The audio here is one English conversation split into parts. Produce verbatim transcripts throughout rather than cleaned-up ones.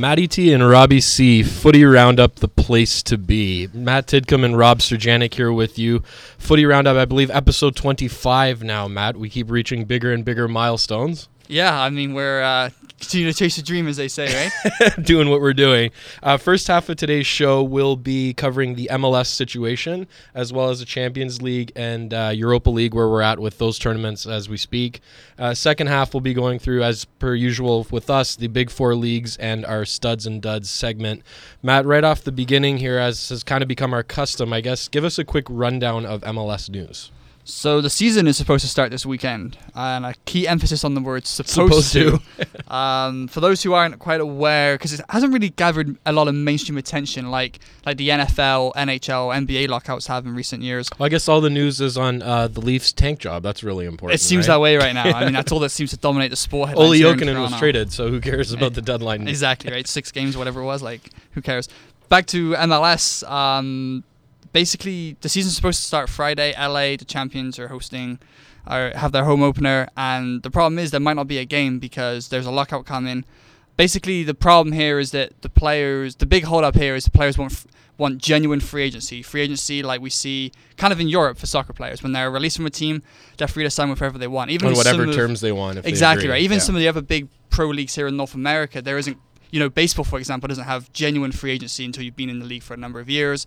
Matty T and Robbie C, Footy Roundup, the place to be. Matt Tidcombe and Rob Surjanic here with you. Footy Roundup, I believe, episode twenty-five now, Matt. We keep reaching bigger and bigger milestones. Yeah, I mean, we're uh, continuing to chase the dream, as they say, right? Doing what we're doing. Uh, first half of today's show will be covering the M L S situation, as well as the Champions League and uh, Europa League, where we're at with those tournaments as we speak. Uh, second half, we'll be going through, as per usual with us, the Big Four leagues and our Studs and Duds segment. Matt, right off the beginning here, as has kind of become our custom, I guess, give us a quick rundown of M L S news. So the season is supposed to start this weekend, and a key emphasis on the word supposed, supposed to. to. um, for those who aren't quite aware, because it hasn't really gathered a lot of mainstream attention like like the N F L, N H L, N B A lockouts have in recent years. Well, I guess all the news is on uh, the Leafs tank job. That's really important. It seems right? that way right now. I mean, that's all that seems to dominate the sport. Olli Jokinen was traded, so who cares about it, the deadline? Exactly, right? Six games, whatever it was, like, who cares? Back to M L S. Um, Basically, the season's supposed to start Friday. L A, the champions, are hosting, or have their home opener. And the problem is there might not be a game because there's a lockout coming. Basically, the problem here is that the players, the big hold up here is the players want want genuine free agency. Free agency like we see kind of in Europe for soccer players. When they're released from a team, they're free to sign with whoever they want. Even on whatever of, terms they want. If exactly, they agree. right. Even yeah. some of the other big pro leagues here in North America, there isn't. You know, baseball, for example, doesn't have genuine free agency until you've been in the league for a number of years.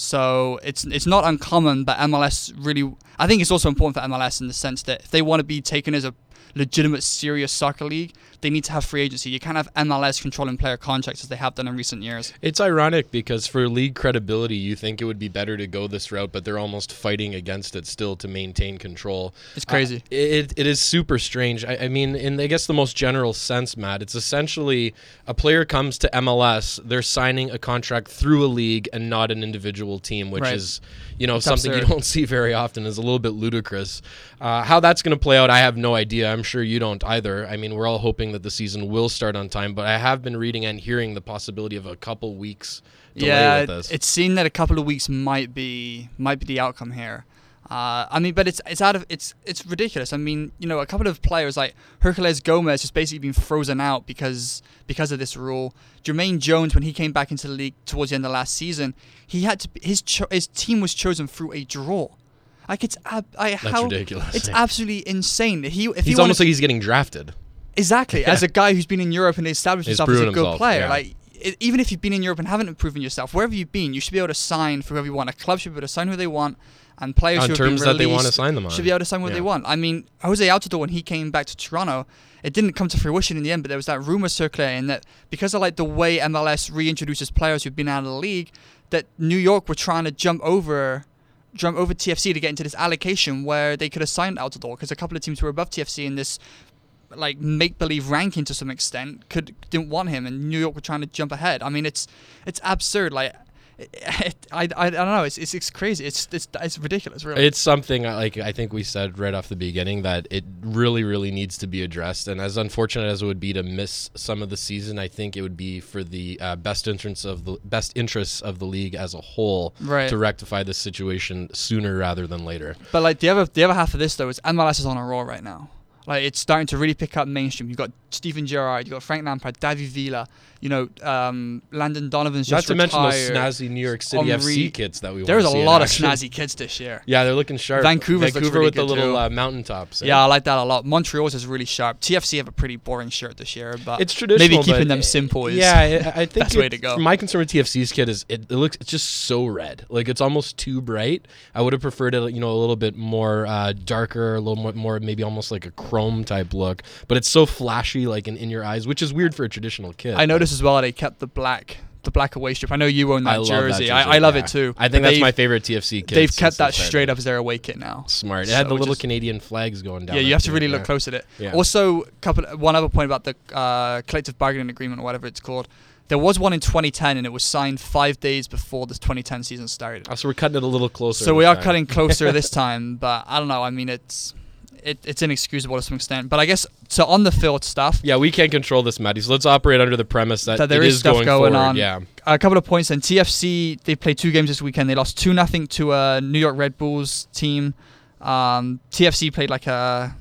So it's it's not uncommon, but M L S really... I think it's also important for M L S in the sense that if they want to be taken as a legitimate, serious soccer league, they need to have free agency. You can't have M L S controlling player contracts as they have done in recent years. It's ironic because for league credibility, you think it would be better to go this route, but they're almost fighting against it still to maintain control. It's crazy. Uh, it It is super strange. I, I mean, in I guess the most general sense, Matt, it's essentially a player comes to M L S, they're signing a contract through a league and not an individual team, which right. is, you know, it's something absurd. you don't see very often. Is a little bit ludicrous. Uh, how that's going to play out, I have no idea. I'm sure you don't either. I mean, we're all hoping that the season will start on time, but I have been reading and hearing the possibility of a couple weeks delay yeah, with this. It's seen that a couple of weeks might be might be the outcome here. Uh, I mean, but it's it's out of it's it's ridiculous. I mean, you know, a couple of players like Herculez Gomez has basically been frozen out because because of this rule. Jermaine Jones, when he came back into the league towards the end of last season, he had to his cho- his team was chosen through a draw. Like it's ab- I, That's how, ridiculous. It's absolutely insane. He if he's he almost wanted, like he's getting drafted. Exactly, Yeah. As a guy who's been in Europe and established He's himself as a proven good himself, player, yeah. like it, even if you've been in Europe and haven't proven yourself, wherever you've been, you should be able to sign for whoever you want. A club should be able to sign who they want, and players On who terms have been that they released want to sign them on. should be able to sign what Yeah. they want. I mean, Jose Altidore, when he came back to Toronto, it didn't come to fruition in the end, but there was that rumor circulating that because of like the way M L S reintroduces players who've been out of the league, that New York were trying to jump over. jump over T F C to get into this allocation where they could have signed Altidore because a couple of teams who were above T F C in this like make-believe ranking to some extent could didn't want him, and New York were trying to jump ahead. I mean, it's it's absurd. Like, it, it, I, I I don't know. It's it's, it's crazy. It's, it's it's ridiculous. Really, it's something like I think we said right off the beginning that it really really needs to be addressed. And as unfortunate as it would be to miss some of the season, I think it would be for the uh, best interests of the best interests of the league as a whole right. to rectify this situation sooner rather than later. But like the other the other half of this though is M L S is on a roll right now. Like it's starting to really pick up mainstream. You've got Steven Gerrard, you've got Frank Lampard, David Villa, you know, um, Landon Donovan's Not just to retired. mention those snazzy New York City Henri. F C kits that we want There's to a see in lot of action. snazzy kids this year. Yeah, they're looking sharp. Vancouver's Vancouver looks really with the good little too. uh, mountaintops. eh? Yeah, I like that a lot. Montreal's is really sharp. T F C have a pretty boring shirt this year, but It's traditional. maybe keeping but them simple is yeah. I I think best way it- to go. My concern with T F C's kit is it, it looks it's just so red. Like it's almost too bright. I would have preferred it, you know, a little bit more uh, darker, a little more, more maybe almost like a chrome type look. But it's so flashy, like in, in your eyes, which is weird for a traditional kit. I noticed as well they kept the black the black away strip. I know you own that I love jersey. that jersey. I, I love yeah. it too. I think But that's my they've- favorite T F C kit. They've since kept they that started. straight up as their away kit now. Smart. It had So the little just- Canadian flags going down. Yeah, it you have to too, really yeah. look close at it. Yeah. Also, couple one other point about the uh, collective bargaining agreement, or whatever it's called. There was one in twenty ten, and it was signed five days before the twenty ten season started. Oh, so we're cutting it a little closer. So this we are time. cutting closer this time, but I don't know. I mean, it's it, it's inexcusable to some extent. But I guess so on the field stuff. Yeah, we can't control this, Matty. So let's operate under the premise that, That there it is is stuff going, going forward. on. Yeah. A couple of points. And T F C, they played two games this weekend. They lost two nothing to a New York Red Bulls team. Um, T F C played like a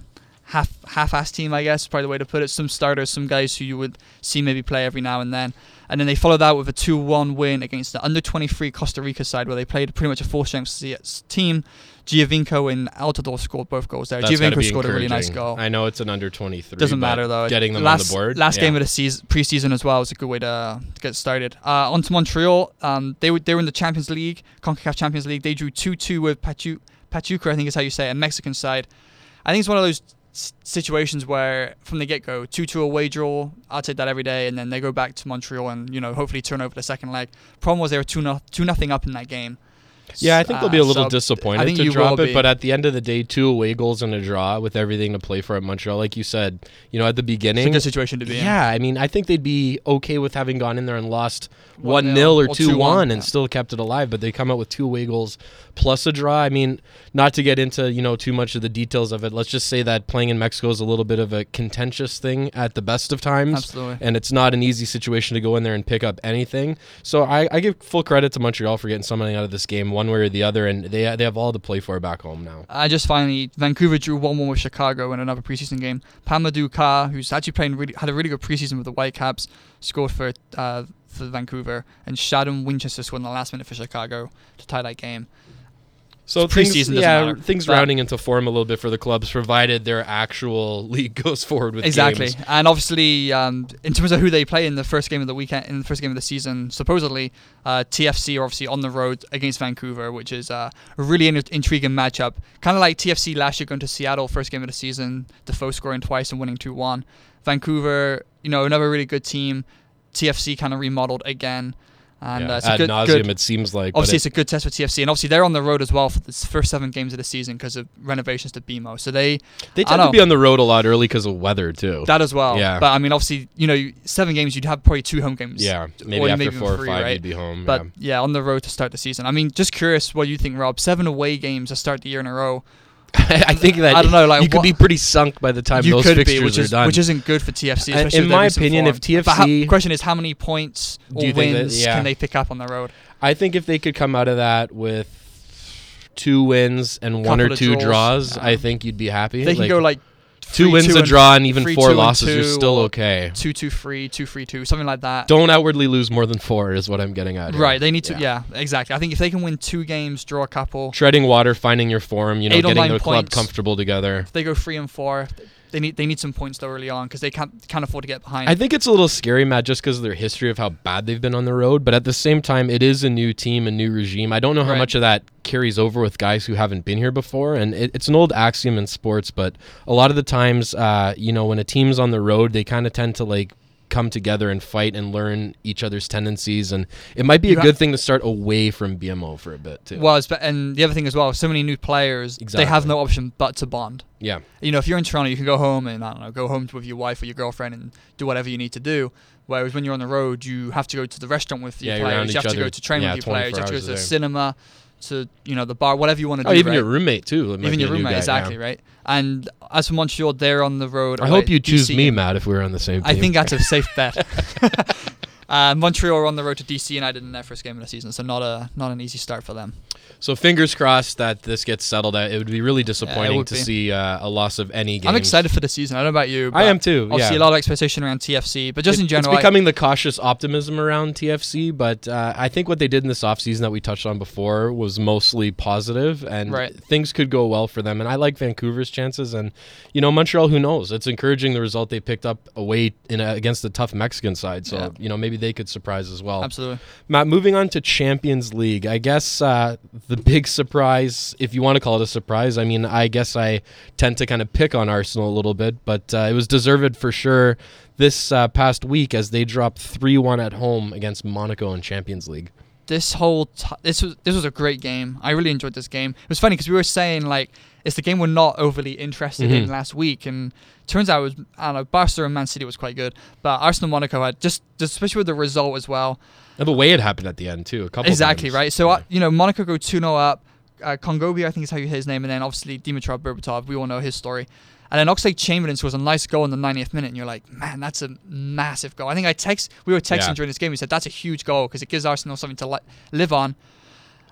half half-ass team, I guess, is probably the way to put it. Some starters, some guys who you would see maybe play every now and then. And then they followed that with a two one win against the under twenty-three Costa Rica side, where they played pretty much a full-strength team. Giovinco and Altidore scored both goals there. That's Giovinco scored a really nice goal. I know it's an under twenty-three. Doesn't matter, though. Getting them last, on the board. Last yeah. game of the season, preseason as well, was a good way to, to get started. Uh, on to Montreal. Um, they, were, they were in the Champions League, CONCACAF Champions League. They drew two two with Pachu, Pachuca, I think is how you say it, a Mexican side. I think it's one of those situations where from the get-go, two two away draw, I'll take that every day, and then they go back to Montreal and, you know, hopefully turn over the second leg. Problem was they were two nothing up in that game. Yeah, I think they'll be a little uh, so disappointed to drop it, but at the end of the day, two away goals and a draw with everything to play for at Montreal, like you said, you know, at the beginning. It's a good situation to be in. Yeah, I mean, I think they'd be okay with having gone in there and lost one nil or two one and yeah. still kept it alive, but they come out with two away goals plus a draw. I mean, not to get into, you know, too much of the details of it, let's just say that playing in Mexico is a little bit of a contentious thing at the best of times. Absolutely. And it's not an easy situation to go in there and pick up anything. So I, I give full credit to Montreal for getting something out of this game one way or the other, and they they have all to play for back home now. I just finally, Vancouver drew one one with Chicago in another preseason game. Pamadou Ka, who's actually playing really, had a really good preseason with the Whitecaps, scored for uh, for Vancouver, and Shadon Winchester scored in the last minute for Chicago to tie that game. So It's things, preseason, doesn't yeah, matter. things But- rounding into form a little bit for the clubs, provided their actual league goes forward with Exactly, games. and obviously, um, in terms of who they play in the first game of the weekend, in the first game of the season, supposedly uh, T F C are obviously on the road against Vancouver, which is uh, a really in- intriguing matchup. Kind of like T F C last year going to Seattle, first game of the season, Defoe scoring twice and winning two one. Vancouver, you know, another really good team. T F C kind of remodeled again. And Yeah, uh, it's a ad good, nauseum, good, it seems like. but obviously, it- it's a good test for T F C, and obviously they're on the road as well for the first seven games of the season because of renovations to B M O. So they they I tend know. to be on the road a lot early because of weather, too. that as well. Yeah. But I mean, obviously, you know, seven games you'd have probably two home games. yeah, maybe or after maybe four or three, five, right? you'd be home. But yeah. yeah, on the road to start the season. I mean, just curious what you think, Rob. Seven away games to start the year in a row. I think that I don't know, like, you could what- be pretty sunk by the time you those could fixtures be, which are is done. which isn't good for T F C. Uh, Especially in with their my recent opinion, form. if T F C But how, the question is, how many points or Do you think that- wins yeah. can they pick up on the road? I think if they could come out of that with two wins and one Couple or of two draws, draws, um, I think you'd be happy. They can go like two three, wins, two a and draw, and even three, four two and losses. You're two, still or okay. two two three, two three two, something like that. Don't outwardly lose more than four is what I'm getting at. here. Right, they need to. Yeah. Yeah. exactly. I think if they can win two games, draw a couple, Treading water, finding your form, you know, Eight or getting nine the club points. comfortable together. if they go three and four, they need they need some points though early on because they can't can't afford to get behind. I think it's a little scary, Matt, just because of their history of how bad they've been on the road. But at the same time, it is a new team, a new regime. I don't know how Right. much of that carries over with guys who haven't been here before. And it, it's an old axiom in sports, but a lot of the times, uh, you know, when a team's on the road, they kind of tend to like come together and fight and learn each other's tendencies. And it might be You a ha- good thing to start away from B M O for a bit, too. well, it's, be- and the other thing as well, so many new players, they have Exactly. no option but to bond. yeah. You know, if you're in Toronto, you can go home and I don't know, go home with your wife or your girlfriend and do whatever you need to do. Whereas when you're on the road, you have to go to the restaurant with your Yeah, you're around players. You have each to go other, to train yeah, with your players. You have to go twenty-four to the hours a day. cinema, to you know the bar, whatever you want to Oh, do. even right? your roommate, too. It might even be your a new roommate, guy, exactly, yeah. right? And as for Montreal, they're on the road. I away hope you at D choose C. me, Matt, if we were on the same team. I think that's a safe bet. uh, Montreal are on the road to D C United in their first game of the season, so not a not an easy start for them. So fingers crossed that this gets settled out. It would be really disappointing would to be. see uh, a loss of any game. I'm excited for the season. I don't know about you. I but am too. Obviously, yeah. a lot of expectation around T F C, but just It- in general, it's I- becoming the cautious optimism around T F C. But uh, I think what they did in this offseason that we touched on before was mostly positive, and Right. things could go well for them. And I like Vancouver's chances. And you know, Montreal, who knows? It's encouraging the result they picked up away in a, against a tough Mexican side. So Yeah. you know, maybe they could surprise as well. absolutely. Matt, moving on to Champions League, I guess uh, the big surprise, if you want to call it a surprise, I mean, I guess I tend to kind of pick on Arsenal a little bit, but uh, it was deserved for sure this uh, past week as they dropped three one at home against Monaco in Champions League. This whole t- this was this was a great game. I really enjoyed this game. It was funny because we were saying like it's the game we're not overly interested Mhm. in last week, and turns out it was I don't know Barca and Man City was quite good, but Arsenal Monaco had just especially with the result as well. And the way it happened at the end, too, a couple Exactly times. right. So Yeah. uh, you know Monaco go two nil up. Uh, Kongobi, I think is how you say his name, and then obviously Dimitrov Berbatov. We all know his story. And then Oxlade-Chamberlain scores a nice goal in the ninetieth minute, and you're like, man, that's a massive goal. I think I text, we were texting Yeah. during this game. We said that's a huge goal because it gives Arsenal something to li- live on.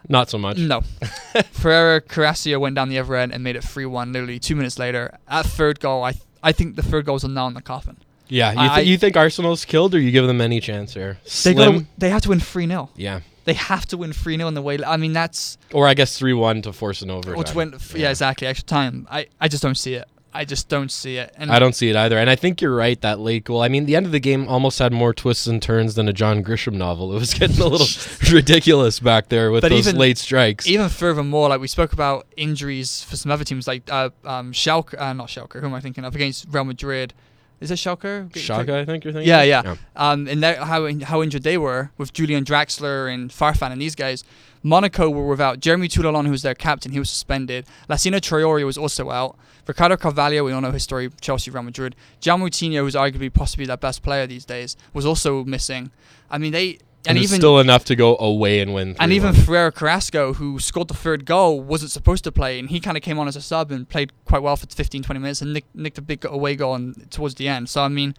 Not so much. No. Ferreira Carrasco went down the other end and made it three one literally two minutes later. At third goal, I th- I think the third goal is a nail in the coffin. Yeah, you, th- I- you think Arsenal's killed, or you give them any chance here? They Slim? gotta, they have to win three nil. Yeah. They have to win three nil in the way. I mean, that's... Or I guess three one to force an overtime. Or to win, yeah. yeah, exactly. Extra time. I, I just don't see it. I just don't see it. And I don't see it either. And I think you're right, that late goal. I mean, the end of the game almost had more twists and turns than a John Grisham novel. It was getting a little ridiculous back there with But those even- late strikes. even furthermore, like we spoke about injuries for some other teams, like uh, um, Schalke, uh, not Schalke, who am I thinking of, against Real Madrid. Is it Schalke? Schalke, I think you're thinking? Yeah, yeah. yeah. Um, and that, how how injured they were with Julian Draxler and Farfan and these guys. Monaco were without Jeremy Toulon, who was their captain. He was suspended. Lassina Traore was also out. Ricardo Carvalho, we all know his story, Chelsea, Real Madrid. Gian Moutinho, who's arguably possibly their best player these days, was also missing. I mean, they... And, And it's even still enough to go away and win. and even three one. Ferreira Carrasco, who scored the third goal, wasn't supposed to play, and he kind of came on as a sub and played quite well for fifteen, twenty minutes and nicked, nicked a big away goal on, towards the end. So, I mean,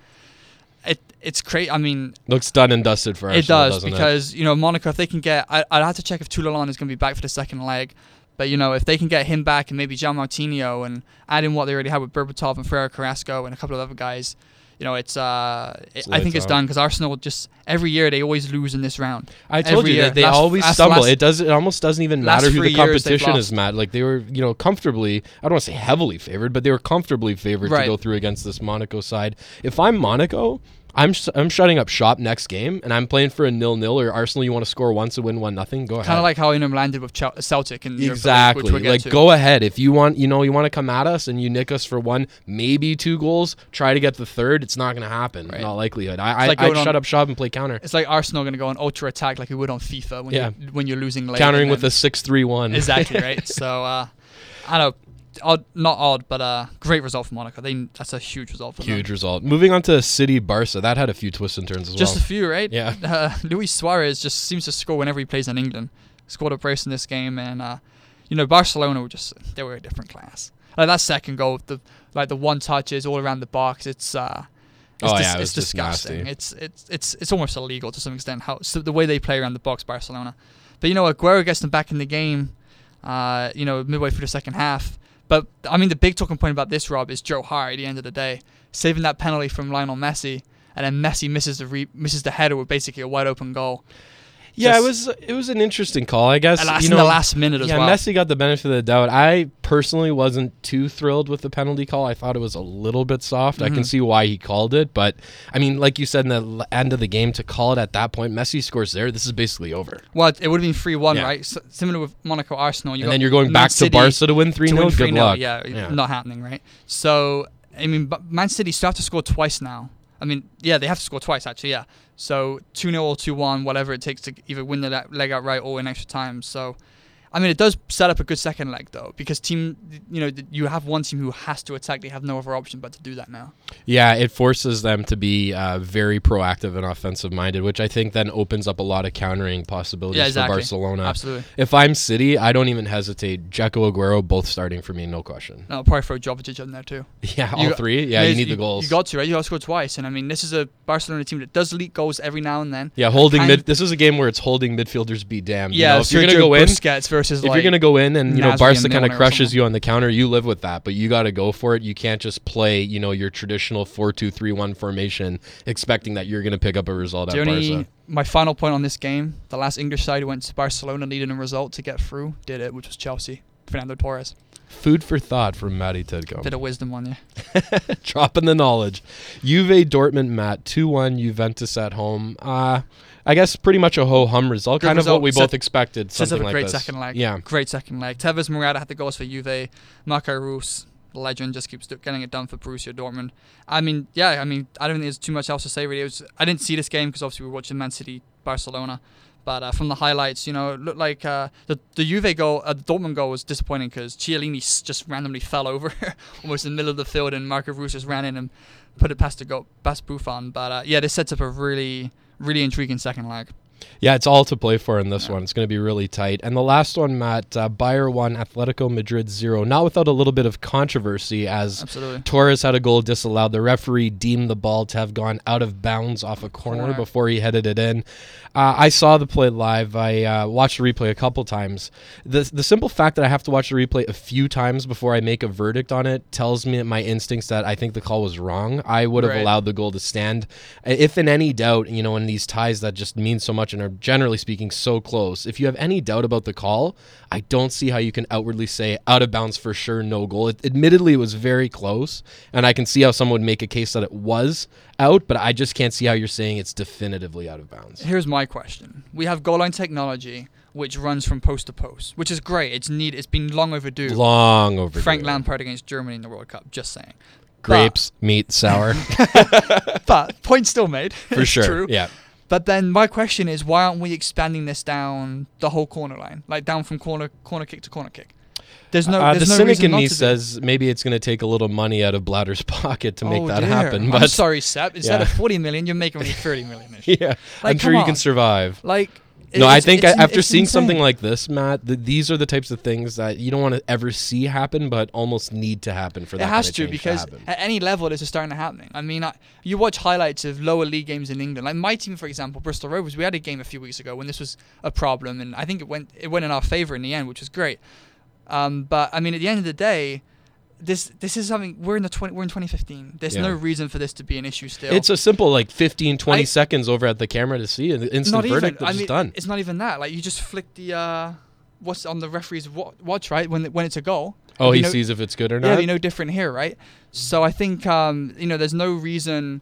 it it's crazy. I mean, Looks done and dusted for Arsenal, it does, doesn't because, you know, Monaco, if they can get... I, I'd have to check if Toulon is going to be back for the second leg. But, you know, if they can get him back and maybe Gian Moutinho and add in what they already had with Berbatov and Ferreira Carrasco and a couple of other guys... You know, it's. Uh, it, It's I think lights it's out. done because Arsenal just every year they always lose in this round. I told Every you year. that they Last- always last- stumble. last- it does. It almost doesn't even last matter who the three years they've competition is, lost. Matt. Like they were, you know, comfortably. I don't want to say heavily favored, but they were comfortably favored Right. to go through against this Monaco side. If I'm Monaco, I'm sh- I'm shutting up shop next game, and I'm playing for a nil-nil. Or Arsenal, you want to score once and win one nothing? Go ahead. Kind of like how Inter landed with Chel- Celtic and Exactly. Which we'll Like, get to. go ahead. If you want, you know, you want to come at us and you nick us for one, maybe two goals, try to get the third. It's not going to happen. Right. Not likelihood. I, I, like I'd going on- shut up shop and play counter. It's like Arsenal going to go on ultra attack like we would on FIFA when Yeah. you're when you're losing late. Countering and with then- a six three one. exactly right. So uh, I don't know. Odd, not odd, but uh, great result for Monaco. They that's a huge result for Huge them. result. Moving on to City Barca. That had a few twists and turns as Just well. a few, right? Yeah. Uh, Luis Suarez just seems to score whenever he plays in England. Scored a brace in this game, and uh, you know Barcelona were just they were a different class. Like that second goal, the like the one touches all around the box. It's uh, it's, Oh, dis- yeah, it was it's just disgusting. nasty. It's it's it's it's almost illegal to some extent how so the way they play around the box, Barcelona. But you know Aguero gets them back in the game. Uh, you know midway through the second half. But I mean the big talking point about this, Rob, is Joe Hart at the end of the day saving that penalty from Lionel Messi, and then Messi misses the re- misses the header with basically a wide open goal. Yeah, it Just- was it was an interesting call, I guess. And last you in know, the last minute as yeah, well. Messi got the benefit of the doubt. I personally wasn't too thrilled with the penalty call. I thought it was a little bit soft. I can Mhm. see why he called it, but I mean, like you said in the l- end of the game, to call it at that point, Messi scores there. This is basically over. Well, it would have been three one, Yeah. right? S similar with Monaco Arsenal. You and got then you're going Man back City to Barca to win three to nil. win Good 3-0. luck. Yeah, Yeah. not happening, right? So, I mean, but Man City still have to score twice now. I mean, yeah, they have to score twice, actually, yeah. So, two nil or two one, whatever it takes to either win the le- leg outright or in extra time. So, I mean, it does set up a good second leg, though, because team, you know, th- you have one team who has to attack. They have no other option but to do that now. Yeah, it forces them to be uh, very proactive and offensive minded, which I think then opens up a lot of countering possibilities Yeah, exactly. for Barcelona. Absolutely. If I'm City, I don't even hesitate. Dzeko, Aguero, both starting for me, no question. No, I'll probably throw Jovic in there, too. Yeah, all You got- three. Yeah, you need the goals. You got to, right? You got to score twice. And, I mean, this is a Barcelona team that does leak goals every now and then. Yeah, holding Kind- mid. This is a game where it's holding midfielders be damned. Yeah, you know, if you're gonna Sergio go in, Busquets versus, if like, you're gonna go in, and you know Nasri Barca and kind of Milner or crushes something. you on the counter, you live with that. But you got to go for it. You can't just play, you know, your traditional four two three one formation, expecting that you're gonna pick up a result The at only, Barca. my final point on this game, the last English side who went to Barcelona needed a result to get through, did it, which was Chelsea. Fernando Torres. Food for thought from Matty Tidcombe. Bit of wisdom on you. Dropping the knowledge. Juve Dortmund, Matt, two one Juventus at home. Uh, I guess pretty much a ho-hum result. Good kind result. of what we Set- both expected. Sets up Something a like great this. second leg. Yeah. Great second leg. Tevez Morata had the goals for Juve. Marco Reus, the legend, just keeps do- getting it done for Borussia Dortmund. I mean, yeah, I mean, I don't think there's too much else to say really. It was, I didn't see this game because obviously we were watching Man City, Barcelona. But uh, from the highlights, you know, it looked like uh, the the Juve goal, uh, the Dortmund goal was disappointing because Chiellini s- just randomly fell over almost in the middle of the field, and Marco Reus just ran in and put it past the goal, past Buffon. But uh, yeah, this sets up a really, really intriguing second leg. Yeah, it's all to play for in this Yeah. one. It's going to be really tight. And the last one, Matt, uh, Bayer one, Atletico Madrid zero. Not without a little bit of controversy, as Absolutely. Torres had a goal disallowed. The referee deemed the ball to have gone out of bounds off a corner, Corner. before he headed it in. Uh, I saw the play live. I uh, watched the replay a couple times. The the simple fact that I have to watch the replay a few times before I make a verdict on it tells me my instincts that I think the call was wrong. I would have Right. allowed the goal to stand. If in any doubt, you know, in these ties that just mean so much and are generally speaking so close, if you have any doubt about the call, I don't see how you can outwardly say out of bounds for sure, no goal. It, admittedly, it was very close, and I can see how someone would make a case that it was out, but I just can't see how you're saying it's definitively out of bounds. Here's my question. We have goal line technology, which runs from post to post, which is great. It's needed. It's been long overdue. Long overdue. Frank Lampard against Germany in the World Cup, just saying. Grapes, meat, sour. But, but point still made. For It's sure. True. Yeah. But then my question is, why aren't we expanding this down the whole corner line, like down from corner corner kick to corner kick? There's no. Uh, the there's no cynic reason in not me to do. says maybe it's going to take a little money out of Bladder's pocket to make Oh, that dear. happen. I'm But sorry, Sepp. Instead Yeah. of forty million, you're making only thirty million. yeah, Like, I'm sure come you on. can survive. Like. No, I it's- think it's- after it's seeing insane. something like this, Matt, th- these are the types of things that you don't want to ever see happen, but almost need to happen for It that has kind of to change because to happen. at any level this is starting to happen. I mean, I, you watch highlights of lower league games in England. Like my team, for example, Bristol Rovers. We had a game a few weeks ago when this was a problem, and I think it went it went in our favour in the end, which was great. Um, but I mean, at the end of the day, this this is something we're in the twenty we're in twenty fifteen. There's Yeah. no reason for this to be an issue still. It's a simple like fifteen, twenty I- seconds over at the camera to see, and the instant not even. verdict is I just mean, done. it's not even that. Like you just flick the uh, what's on the referee's wa- watch, right? When when it's a goal. Oh, You he know- sees if it's good or Yeah, not. you know, different here, right? So I think um, you know, there's no reason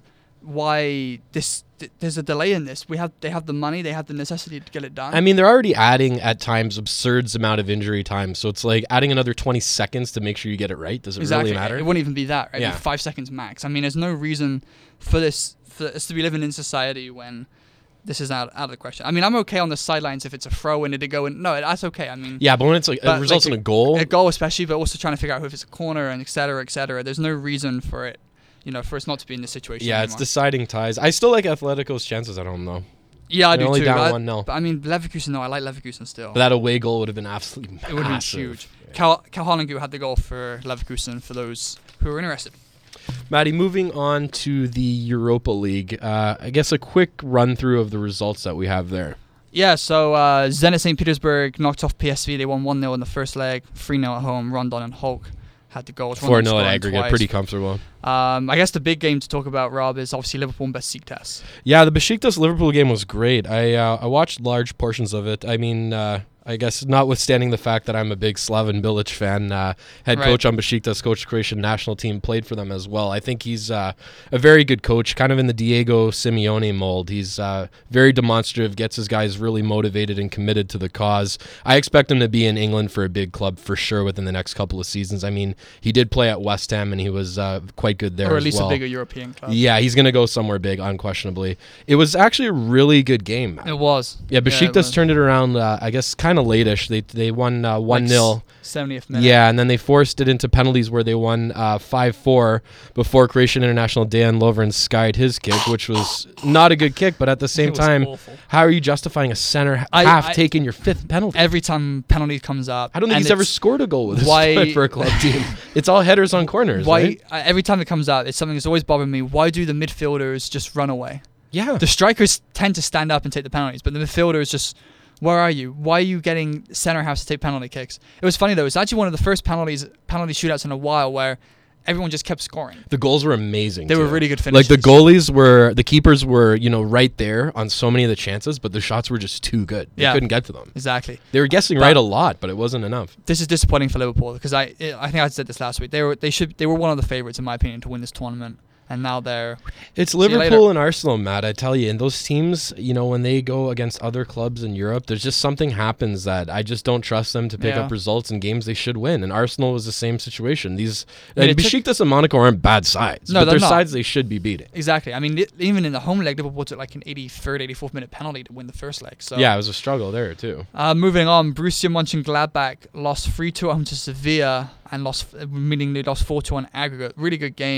why this th- there's a delay in this. We have they have the money, they have the necessity to get it done. I mean, they're already adding at times absurd amount of injury time, so it's like adding another twenty seconds to make sure you get it right. Does it exactly. really matter? It wouldn't even be that, right? It'd Yeah. be five seconds max. I mean, there's no reason for this for us to be living in society when this is out, out of the question. I mean, I'm okay on the sidelines if it's a throw and it go in. No, that's okay. I mean, Yeah, but when it's like But, it results like, in a goal, a goal especially, but also trying to figure out if it's a corner and et cetera, et cetera. There's no reason for it, you know, for us not to be in this situation. yeah, it's anymore. deciding ties. I still like Atletico's chances at home though. Yeah, I They're do only too. down I- one nil. But I mean, Leverkusen, no, I like Leverkusen still. But that away goal would have been absolutely massive. It would have been huge. Cal, Cal Hollingu had the goal for Leverkusen for those who are interested. Matty, moving on to the Europa League. Uh, I guess a quick run through of the results that we have there. Yeah, so uh, Zenit Saint Petersburg knocked off P S V. They won one nil in the first leg, three nil at home. Rondon and Hulk had the goals. four Rondon nil at scoring aggregate, twice. pretty comfortable. Um, I guess the big game to talk about, Rob, is obviously Liverpool and Besiktas. Yeah, the Besiktas Liverpool game was great. I uh, I watched large portions of it. I mean, uh, I guess notwithstanding the fact that I'm a big Slaven Bilic fan, uh, head Right. coach on Besiktas, coached the Croatian national team, played for them as well. I think he's uh, a very good coach, kind of in the Diego Simeone mold. He's uh, very demonstrative, gets his guys really motivated and committed to the cause. I expect him to be in England for a big club for sure within the next couple of seasons. I mean, he did play at West Ham and he was uh, quite good there or at as least well. a bigger European club. Yeah, he's going to go somewhere big, unquestionably. It was actually a really good game. Matt. It was. Yeah, it Besiktas was. turned it around, uh, I guess, kind of late-ish. They they won uh, one nil. seventieth minute. Yeah, and then they forced it into penalties where they won uh, five four before Croatian international Dejan Lovren skied his kick, which was not a good kick, but at the same It was time, awful. how are you justifying a center h- I- half I- taking your fifth penalty? Every time penalty comes up. I don't think and he's ever it's- scored a goal with his why- foot for a club team. It's all headers on corners, Why right? uh, every time it comes out, it's something that's always bothered me. Why do the midfielders just run away? Yeah. The strikers tend to stand up and take the penalties, but the midfielders just, where are you? Why are you getting centre halves to take penalty kicks? It was funny though. It's actually one of the first penalties penalty shootouts in a while where everyone just kept scoring. The goals were amazing. They too. were really good Like finishes. the goalies were, the keepers were, you know, right there on so many of the chances, but the shots were just too good. They Yeah. couldn't get to them. Exactly. They were guessing But- right a lot, but it wasn't enough. This is disappointing for Liverpool because I I think I said this last week. They were they should they were one of the favourites in my opinion to win this tournament, and now they're It's See you Liverpool later. and Arsenal, Matt. I tell you, and those teams, you know, when they go against other clubs in Europe, there's just something happens that I just don't trust them to pick Yeah. up results in games they should win. And Arsenal was the same situation. These I mean, uh, it took- Besiktas and Monaco aren't bad sides, No, but they're they're not. sides they should be beating. exactly. I mean, li- even in the home leg, Liverpool took like an eighty-third, eighty-fourth minute penalty to win the first leg. So Yeah, it was a struggle there too. Uh, moving on, Borussia Mönchengladbach lost three two at home to Sevilla and lost, meaning they lost four two on aggregate. Really good game.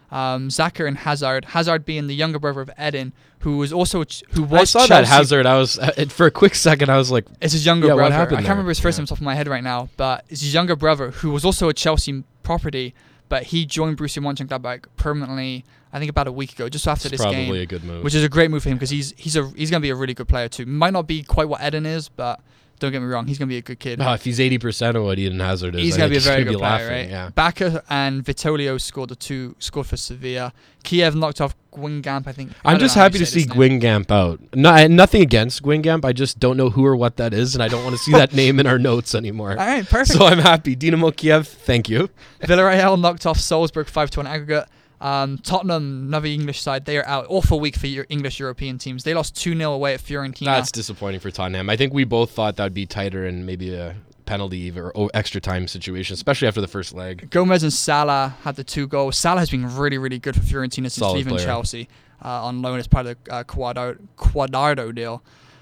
Um, Xhaka and Hazard. Hazard being the younger brother of Eden, who was also ch- who was I saw Chelsea. that Hazard. I was uh, for a quick second. I was like, It's his younger Yeah, what brother. I happened can't there? remember his first Yeah. name off the top of my head right now, but it's his younger brother who was also a Chelsea property, but he joined Borussia Mönchengladbach permanently. I think about a week ago, just after it's this probably game, a good move. which is a great move for him because he's he's a he's gonna be a really good player too. Might not be quite what Eden is, but don't get me wrong, he's gonna be a good kid. Oh, if he's eighty percent of what Eden Hazard is, He's I gonna think be a very gonna good be player, laughing, right? Yeah. Baka and Vitolio scored the two scored for Sevilla. Kiev knocked off Guingamp, I think. I I'm don't just know how happy you to say see this name. Guingamp out. No, I- nothing against Guingamp. I just don't know who or what that is, and I don't want to see that name in our notes anymore. All right, perfect. So I'm happy. Dynamo Kiev, thank you. Villarreal knocked off Salzburg five to one aggregate. Um, Tottenham, another English side, they are out. Awful week for your English European teams. They lost two nil away at Fiorentina. That's disappointing for Tottenham. I think we both thought that would be tighter and maybe a penalty or o- extra time situation, especially after the first leg. Gomez and Salah had the two goals. Salah has been really, really good for Fiorentina since Solid leaving player. Chelsea uh, on loan as part of the uh, Quadrado, Quadrado deal.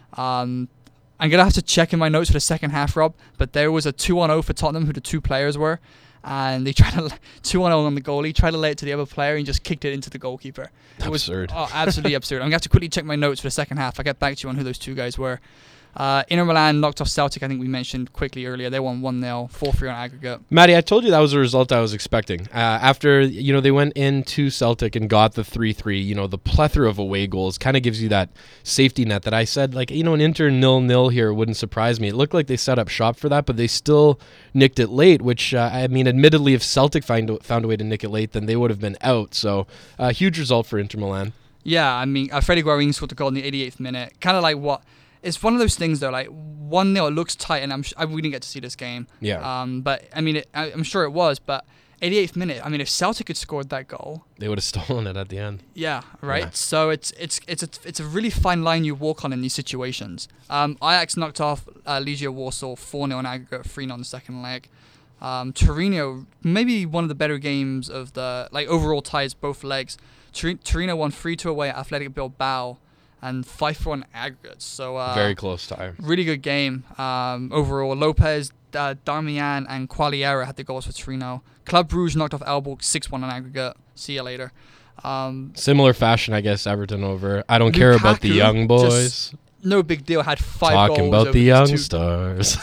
Um, I'm going to have to check in my notes for the second half, Rob, but there was a two on oh for Tottenham, who the two players were. And they tried to two on oh on the goalie, tried to lay it to the other player, and just kicked it into the goalkeeper. It was Absurd. oh, absolutely absurd. I'm going to have to quickly check my notes for the second half. I'll get back to you on who those two guys were. Uh, Inter Milan knocked off Celtic, I think we mentioned quickly earlier. They won one nil, four three on aggregate. Matty, I told you that was a result I was expecting. Uh, after, you know, they went into Celtic and got the three three, you know, the plethora of away goals kind of gives you that safety net that I said, like, you know, an Inter nil-nil here wouldn't surprise me. It looked like they set up shop for that, but they still nicked it late, which, uh, I mean, admittedly, if Celtic find, found a way to nick it late, then they would have been out. So, a uh, huge result for Inter Milan. Yeah, I mean, uh, Freddie Guarin scored the goal in the eighty-eighth minute. Kind of like what... It's one of those things, though, like one nil, it looks tight, and I'm sh- I, we didn't get to see this game. Yeah. Um, but, I mean, it, I, I'm sure it was, but eighty-eighth minute, I mean, if Celtic had scored that goal... They would have stolen it at the end. Yeah, right? Yeah. So it's it's it's a, it's a really fine line you walk on in these situations. Um, Ajax knocked off uh, Legia Warsaw four nil on aggregate, three nil on the second leg. Um, Torino, maybe one of the better games of the, like, overall ties, both legs. Tor- Torino won three two away at Athletic Bilbao and five four on aggregates. So uh, Very close tie. really good game um, overall. Lopez, uh, Darmian, and Quagliera had the goals for Torino. Club Brugge knocked off Elborg six one on aggregate. See you later. Um, Similar fashion, I guess, Everton over. I don't care about the Lukaku young boys. just no big deal. Had five Talking goals. about over the these young two- stars.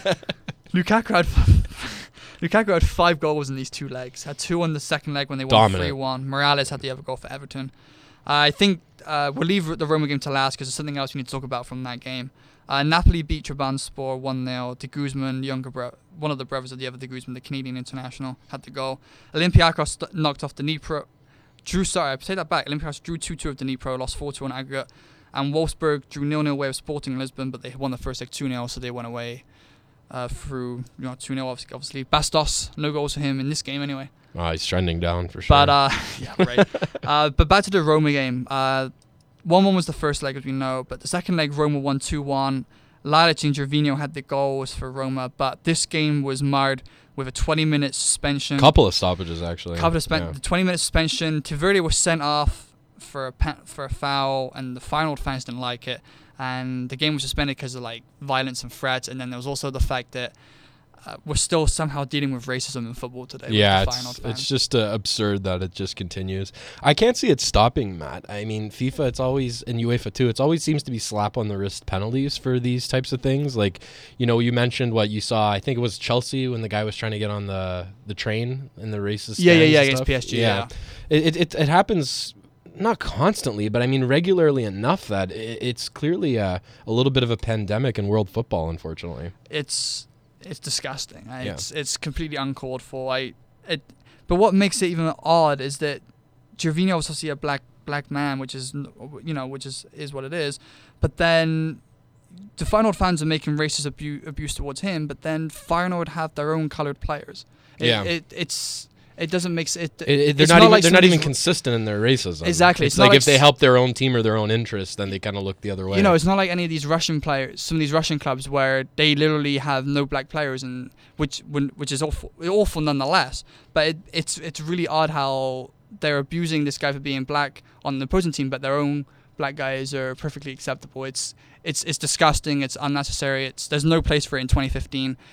Lukaku had Lukaku had five goals in these two legs. Had two on the second leg when they won Dominant. three one. Morales had the other goal for Everton. Uh, I think uh, we'll leave the Roma game to last because there's something else we need to talk about from that game. Uh, Napoli beat Trabzonspor one nil. De Guzman, younger bro- one of the brothers of the other De Guzman, the Canadian international, had the goal. Olympiacos st- knocked off Dnipro. Drew, sorry, I take that back. Olympiacos drew two two of Dnipro, lost four two on aggregate. And Wolfsburg drew nil nil away with Sporting Lisbon, but they won the first leg two nil, so they went away uh, through you know two nil, obviously. Bastos, no goals for him in this game anyway. Oh, he's trending down for sure. But uh, yeah, right. uh, but back to the Roma game. Uh, one one was the first leg, as we know, but the second leg, Roma won two one. Lalic and Gervinho had the goals for Roma, but this game was marred with a twenty-minute suspension. Couple of stoppages, actually. Couple of spen- Yeah. The twenty-minute suspension. Taverde was sent off for a pa- for a foul, and the final fans didn't like it, and the game was suspended because of like violence and threats. And then there was also the fact that uh, we're still somehow dealing with racism in football today. Yeah, with the it's, Feyenoord fans. it's just uh, absurd that it just continues. I can't see it stopping, Matt. I mean, FIFA, it's always, and UEFA too, it always seems to be slap on the wrist penalties for these types of things. Like, you know, you mentioned what you saw, I think it was Chelsea when the guy was trying to get on the, the train in the racist Yeah, yeah, stands yeah, and against stuff. P S G, yeah. It, it, it, it happens not constantly, but I mean regularly enough that it, it's clearly a, a little bit of a pandemic in world football, unfortunately. it's it's disgusting. Uh, Yeah. It's it's completely uncalled for. I it, but what makes it even odd is that Gervinho was obviously a black black man, which is you know which is is what it is. But then the Feyenoord fans are making racist abu- abuse towards him. But then Feyenoord have their own coloured players. It, Yeah. it it's it doesn't make s- it. It, it, they're it's not, even like they're some not of even these- consistent in their racism. Exactly. It's, It's not like, like if they s- help their own team or their own interests, then they kind of look the other way. You know, it's not like any of these Russian players, some of these Russian clubs where they literally have no black players, and which when- which is awful, awful nonetheless. But it, it's it's really odd how they're abusing this guy for being black on the opposing team, but their own black guys are perfectly acceptable. It's it's it's disgusting. It's unnecessary. It's there's no place for it in twenty fifteen.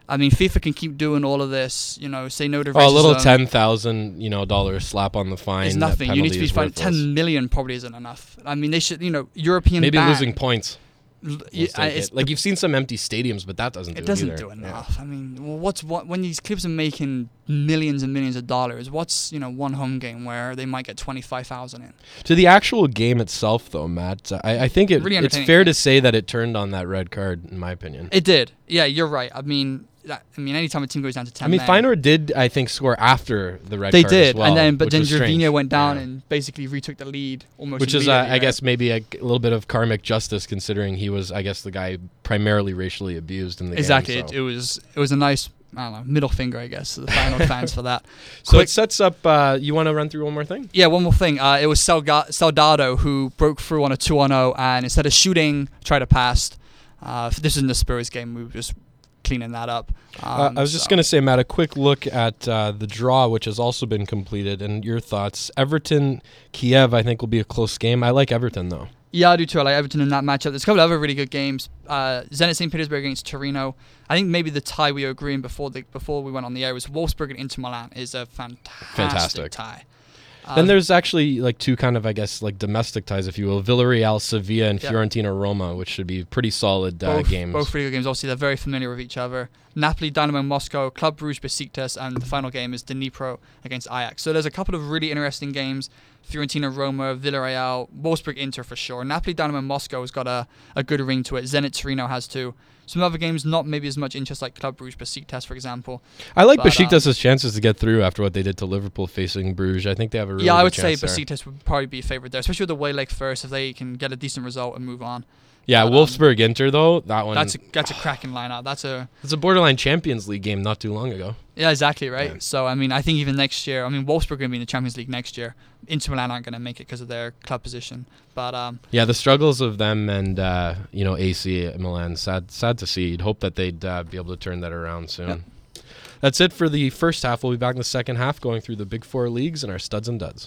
I mean, FIFA can keep doing all of this, you know, say no to racism. Oh, a little ten thousand, you know, dollar slap on the fine. Is nothing. You need to be fined. ten million probably isn't enough. I mean, they should, you know, European maybe ban, losing points. L- y- uh, it's it. Like you've seen some empty stadiums, but that doesn't. It do doesn't it do either. enough. Yeah. I mean, well, what's what when these clubs are making millions and millions of dollars? What's you know one home game where they might get twenty five thousand in? To the actual game itself, though, Matt, I, I think it, Really it's entertaining fair game. to say that it turned on that red card, in my opinion. It did. Yeah, you're right. I mean, that, I mean, anytime a team goes down to ten, I mean, men, Feyenoord did, I think, score after the red they card did, as well, and then but which then was strange. Jorginho went down Yeah. and basically retook the lead almost. Which is, uh, immediately, I right? guess, maybe a, a little bit of karmic justice, considering he was, I guess, the guy primarily racially abused in the exactly. game. It, So. it was it was a nice I don't know middle finger, I guess, to the Feyenoord fans for that. So Quick- it sets up. Uh, you want to run through one more thing? Yeah, one more thing. Uh, it was Salga- Saldado who broke through on a two on oh, and instead of shooting, tried to pass. Uh, this is in the Spurs game. We were just cleaning that up. Um, uh, I was just so- going to say, Matt, a quick look at uh, the draw, which has also been completed, and your thoughts. Everton, Kiev, I think, will be a close game. I like Everton, though. Yeah, I do too. I like Everton in that matchup. There's a couple of other really good games. Uh, Zenit Saint Petersburg against Torino. I think maybe the tie we were agreeing before the before we went on the air was Wolfsburg and Inter Milan is a fantastic, Fantastic. tie. Then Um, there's actually like two kind of, I guess, like domestic ties, if you will. Villarreal, Sevilla, and Yeah. Fiorentina, Roma, which should be pretty solid uh, both, games. both really good games. Obviously, they're very familiar with each other. Napoli, Dynamo Moscow, Club Brugge, Besiktas, and the final game is Dnipro against Ajax. So there's a couple of really interesting games. Fiorentina, Roma, Villarreal, Wolfsburg, Inter for sure. Napoli, Dynamo Moscow has got a, a good ring to it. Zenit Torino has too. Some other games, not maybe as much interest like Club Brugge, Besiktas, for example. I like But, Besiktas' chances to get through after what they did to Liverpool facing Bruges. I think they have a really yeah, I good would say chance there. Besiktas would probably be favourite there, especially with the way like first if they can get a decent result and move on. Yeah, But, um, Wolfsburg Inter though, that one. That's a, that's a cracking lineup. That's a it's a borderline Champions League game not too long ago. yeah, exactly right. Yeah. So I mean, I think even next year, I mean, Wolfsburg are going to be in the Champions League next year. Inter Milan aren't going to make it because of their club position. But um, Yeah, the struggles of them and uh, you know A C Milan, sad, sad to see. You'd hope that they'd uh, be able to turn that around soon. Yep. That's it for the first half. We'll be back in the second half, going through the big four leagues and our studs and duds.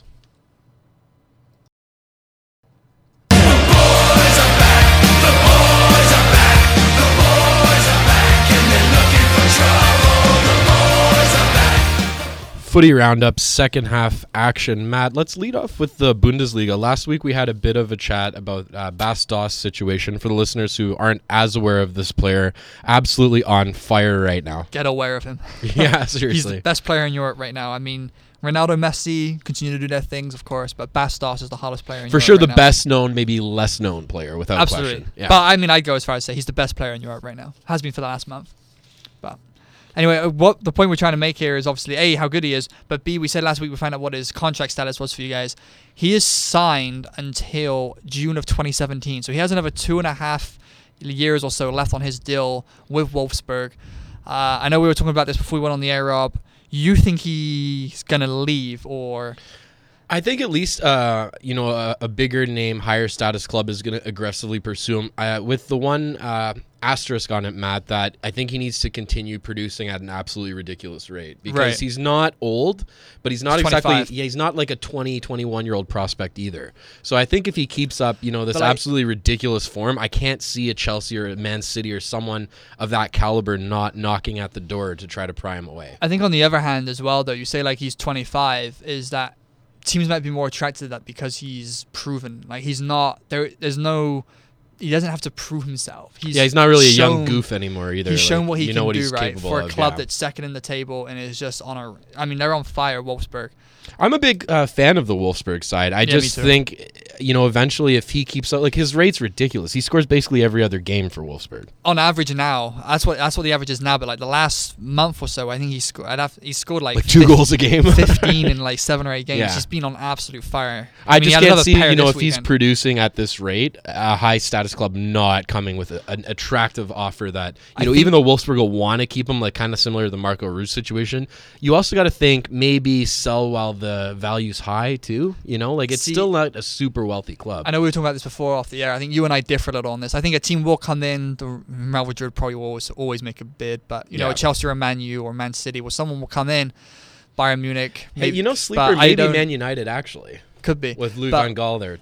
Footy Roundup, second half action. Matt, let's lead off with the Bundesliga. Last week we had a bit of a chat about uh, Bas Doss' situation. For the listeners who aren't as aware of this player, absolutely on fire right now. get aware of him. Yeah, He's seriously. the best player in Europe right now. I mean, Ronaldo, Messi continue to do their things, of course, but Bas Doss is the hottest player in For Europe sure right the now. best known, maybe less known player, without Absolutely. question. Yeah. But I mean, I'd go as far as say he's the best player in Europe right now. Has been for the last month. But anyway, uh, what the point we're trying to make here is obviously A, how good he is, but B, we said last week we found out what his contract status was for you guys. He is signed until June of twenty seventeen, so he has another two and a half years or so left on his deal with Wolfsburg. Uh, I know we were talking about this before we went on the air, Rob. You think he's going to leave or... I think at least uh, you know a, a bigger name, higher status club is going to aggressively pursue him. Uh, with the one uh, asterisk on it, Matt, that I think he needs to continue producing at an absolutely ridiculous rate because Right. he's not old, but he's not He's exactly twenty-five. yeah he's not like a twenty, twenty-one year old prospect either. So I think if he keeps up you know this But I- absolutely ridiculous form, I can't see a Chelsea or a Man City or someone of that caliber not knocking at the door to try to pry him away. I think on the other hand as well, though, you say like he's twenty-five, is that teams might be more attracted to that because he's proven. Like he's not there. There's no. He doesn't have to prove himself. He's Yeah, he's not really a young shown- goof anymore either. He's shown Like, what he you can know what do he's right capable for a of, club yeah. that's second in the table and is just on a. I mean, they're on fire, Wolfsburg. I'm a big uh, fan of the Wolfsburg side. I Yeah, just me too. think, you know, eventually if he keeps up, like his rate's ridiculous. He scores basically every other game for Wolfsburg. On average now, that's what that's what the average is now. But like the last month or so, I think he scored. I'd have he scored like, Like two fif- goals a game. fifteen in like seven or eight games. Yeah. He's been on absolute fire. I, mean, he just had can't another see, pair you know, this if he's weekend. producing at this rate, a high status club not coming with a, an attractive offer that, I you know, think- even though Wolfsburg will want to keep him, like kind of similar to the Marco Reus situation, you also got to think maybe sell while the value's high too. You know, like it's See- still not a super wealthy club. I know we were talking about this before off the air. I think you and I differ a little on this. I think a team will come in. The Real Madrid probably will always always make a bid, but you know, Yeah. a Chelsea or a Man U or Man City, well, someone will come in. Bayern Munich, Hey, maybe, you know, but sleeper I maybe don't- Man United actually could be with Louis But- van Gaal there too.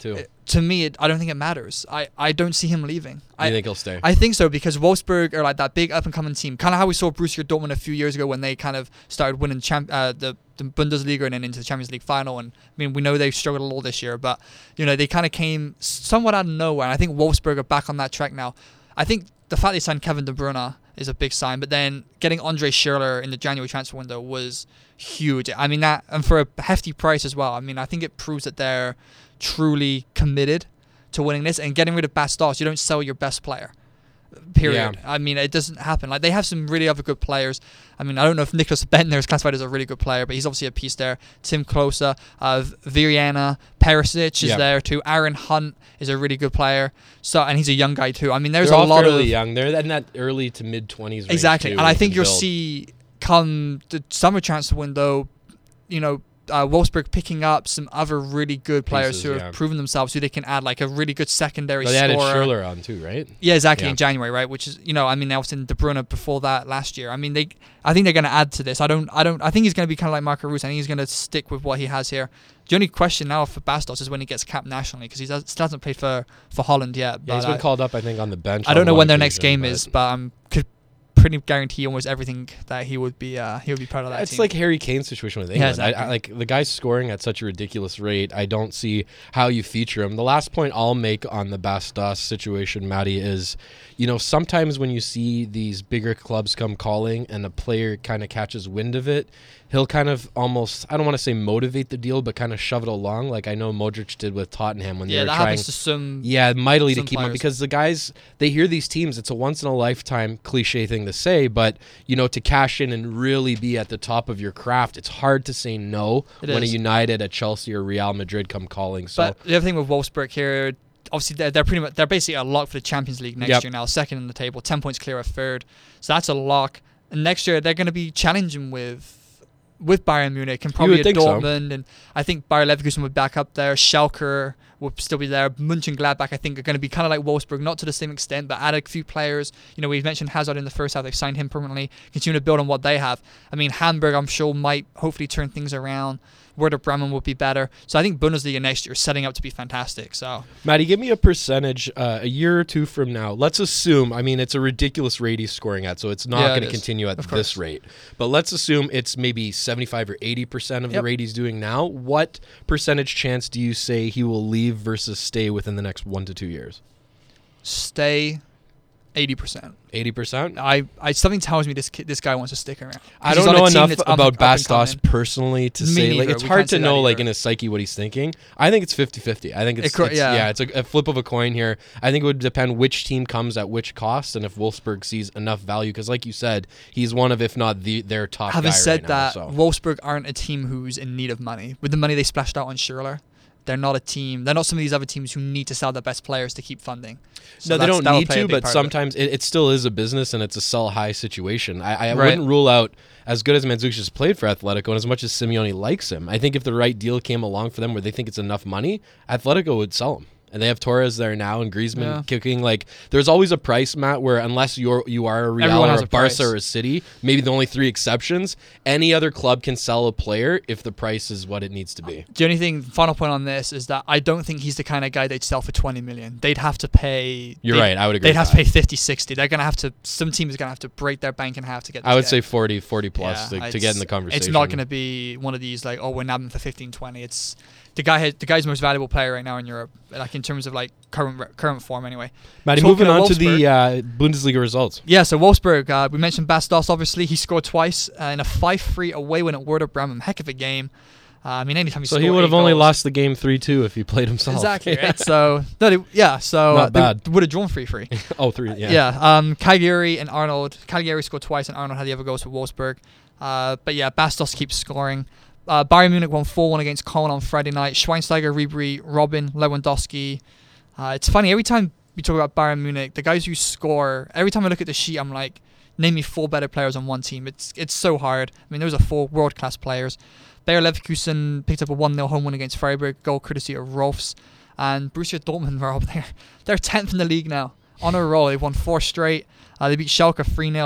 to me, it, I don't think it matters. I, I don't see him leaving. You I think he'll stay? I think so, because Wolfsburg are like that big up-and-coming team. Kind of how we saw Borussia Dortmund a few years ago when they kind of started winning champ, uh, the, the Bundesliga and then into the Champions League final. And I mean, we know they've struggled a little this year, but, you know, they kind of came somewhat out of nowhere. And I think Wolfsburg are back on that track now. I think the fact they signed Kevin De Bruyne is a big sign, but then getting Andre Schürrle in the January transfer window was huge. I mean, that, and for a hefty price as well. I mean, I think it proves that they're truly committed to winning this. And getting rid of Bastos, you don't sell your best player, period. Yeah. I mean, it doesn't happen. Like, they have some really other good players. I mean, I don't know if Nicholas Bentner is classified as a really good player, but he's obviously a piece there. Tim Klose, uh, Viriana, Perisic is Yeah. there too. Aaron Hunt is a really good player. So, and he's a young guy too. I mean, there's They're a all lot fairly of young. They're in that early to mid twenties range. exactly, too, and where I they think can you'll build. see come the summer transfer window, you know, uh, Wolfsburg picking up some other really good players Pieces, who have yeah. proven themselves, who they can add like a really good secondary Well, they added scorer. Schürrle on too, right? Yeah, exactly, Yeah. in January, right? Which is, you know, I mean, they also in De Bruyne before that last year. I mean, they, I think they're going to add to this. I don't, I don't, I think he's going to be kind of like Marco Reus. I think he's going to stick with what he has here. The only question now for Bastos is when he gets capped nationally, because he does, still hasn't played for, for Holland yet. Yeah, he's but been I, called up, I think, on the bench. I on don't know one when their next occasion, game is, but I'm could pretty guarantee almost everything that he would be, uh, he would be part of that It's team. like Harry Kane's situation with Yeah, England. I, exactly. I, like the guy's scoring at such a ridiculous rate. I don't see how you feature him. The last point I'll make on the Bastos situation, Matty, is, you know, sometimes when you see these bigger clubs come calling and a player kind of catches wind of it, he'll kind of almost, I don't want to say motivate the deal, but kind of shove it along. Like I know Modric did with Tottenham when yeah, they were that trying. happens to some. Yeah, mightily to some keep him, players. because the guys, they hear these teams, it's a once in a lifetime cliche thing to say, but you know, to cash in and really be at the top of your craft, it's hard to say no It when is. a United, a Chelsea, or Real Madrid come calling. So But the other thing with Wolfsburg here, obviously they're, they're pretty much they're basically a lock for the Champions League next Yep. year now, second in the table, ten points clear of third. So that's a lock. And next year they're going to be challenging with with Bayern Munich and probably would a think so. Dortmund, and I think Bayer Leverkusen would back up there. Schalke will still be there. Mönchengladbach, I think, are going to be kind of like Wolfsburg, not to the same extent, but add a few players. You know, we've mentioned Hazard in the first half. They've signed him permanently. Continue to build on what they have. I mean, Hamburg, I'm sure, might hopefully turn things around. Werder Bremen will be better. So I think Bundesliga next year is setting up to be fantastic. So Matty, give me a percentage uh, a year or two from now. Let's assume, I mean, it's a ridiculous rate he's scoring at, so it's not Yeah, going it to is. continue at Of this course. rate. But let's assume it's maybe seventy-five or eighty percent of the Yep. rate he's doing now. What percentage chance do you say he will leave versus stay within the next one to two years? stay eighty percent. eighty percent? I, I something tells me this kid, this guy wants to stick around. I He's don't on a know team enough that's up- about up and Bastos coming. personally to Me say, like, neither. it's We hard can't to say that know, like, either. in his psyche what he's thinking. I think it's fifty-fifty. I think it's, It cor- it's- yeah. yeah, it's a, a flip of a coin here. I think it would depend which team comes at which cost and if Wolfsburg sees enough value, because like you said, he's one of, if not the their top Having guy said right that, now, so. Wolfsburg aren't a team who's in need of money. With the money they splashed out on Schürrle, they're not a team. They're not some of these other teams who need to sell their best players to keep funding. So No, they that's- don't that'll need play a to, big but part of it. sometimes it, it still is a business and it's a sell high situation. I, I Right. wouldn't rule out, as good as Mandzukic has played for Atletico and as much as Simeone likes him, I think if the right deal came along for them where they think it's enough money, Atletico would sell him. And they have Torres there now and Griezmann Yeah. kicking. Like, there's always a price, Matt, where unless you're you are a Real Everyone or has a a Barca price. or a City, maybe the only three exceptions, any other club can sell a player if the price is what it needs to be. The only thing, final point on this is that I don't think he's the kind of guy they'd sell for twenty million. They'd have to pay. You're they'd- right. I would agree. They'd with have to that. pay fifty, sixty. They're going to have to, some teams are going to have to break their bank in half to get this I would guy. say forty, forty plus Yeah, to, to get in the it's- conversation. It's not going to be one of these like, oh, we're nabbing for fifteen, twenty. It's the guy. Has, the guy's most valuable player right now in Europe, like in terms of like current re- current form anyway. Matty, Talking moving of on to the uh, Bundesliga results. Yeah, so Wolfsburg. Uh, we mentioned Bastos. Obviously, he scored twice uh, in a five three away win at Werder Bremen. Heck of a game. Uh, I mean, anytime you So score he would eight have only goals- lost the game three two if he played himself. Exactly. Right? So no, they, yeah. So Not uh, they bad. would have drawn three three. oh, three. Yeah. Yeah. Um, Cagliari and Arnold. Cagliari scored twice, and Arnold had the other goals for Wolfsburg. Uh, but yeah, Bastos keeps scoring. Uh, Bayern Munich won four one against Cologne on Friday night. Schweinsteiger, Ribery, Robin, Lewandowski. Uh, it's funny, every time we talk about Bayern Munich, the guys who score, every time I look at the sheet, I'm like, name me four better players on one team. It's it's so hard. I mean, those are four world-class players. Bayer Leverkusen picked up a one nil home win against Freiburg, goal courtesy of Rolfs. And Borussia Dortmund were up there. They're tenth in the league now. On a roll. They've won four straight. Uh, they beat Schalke three nil.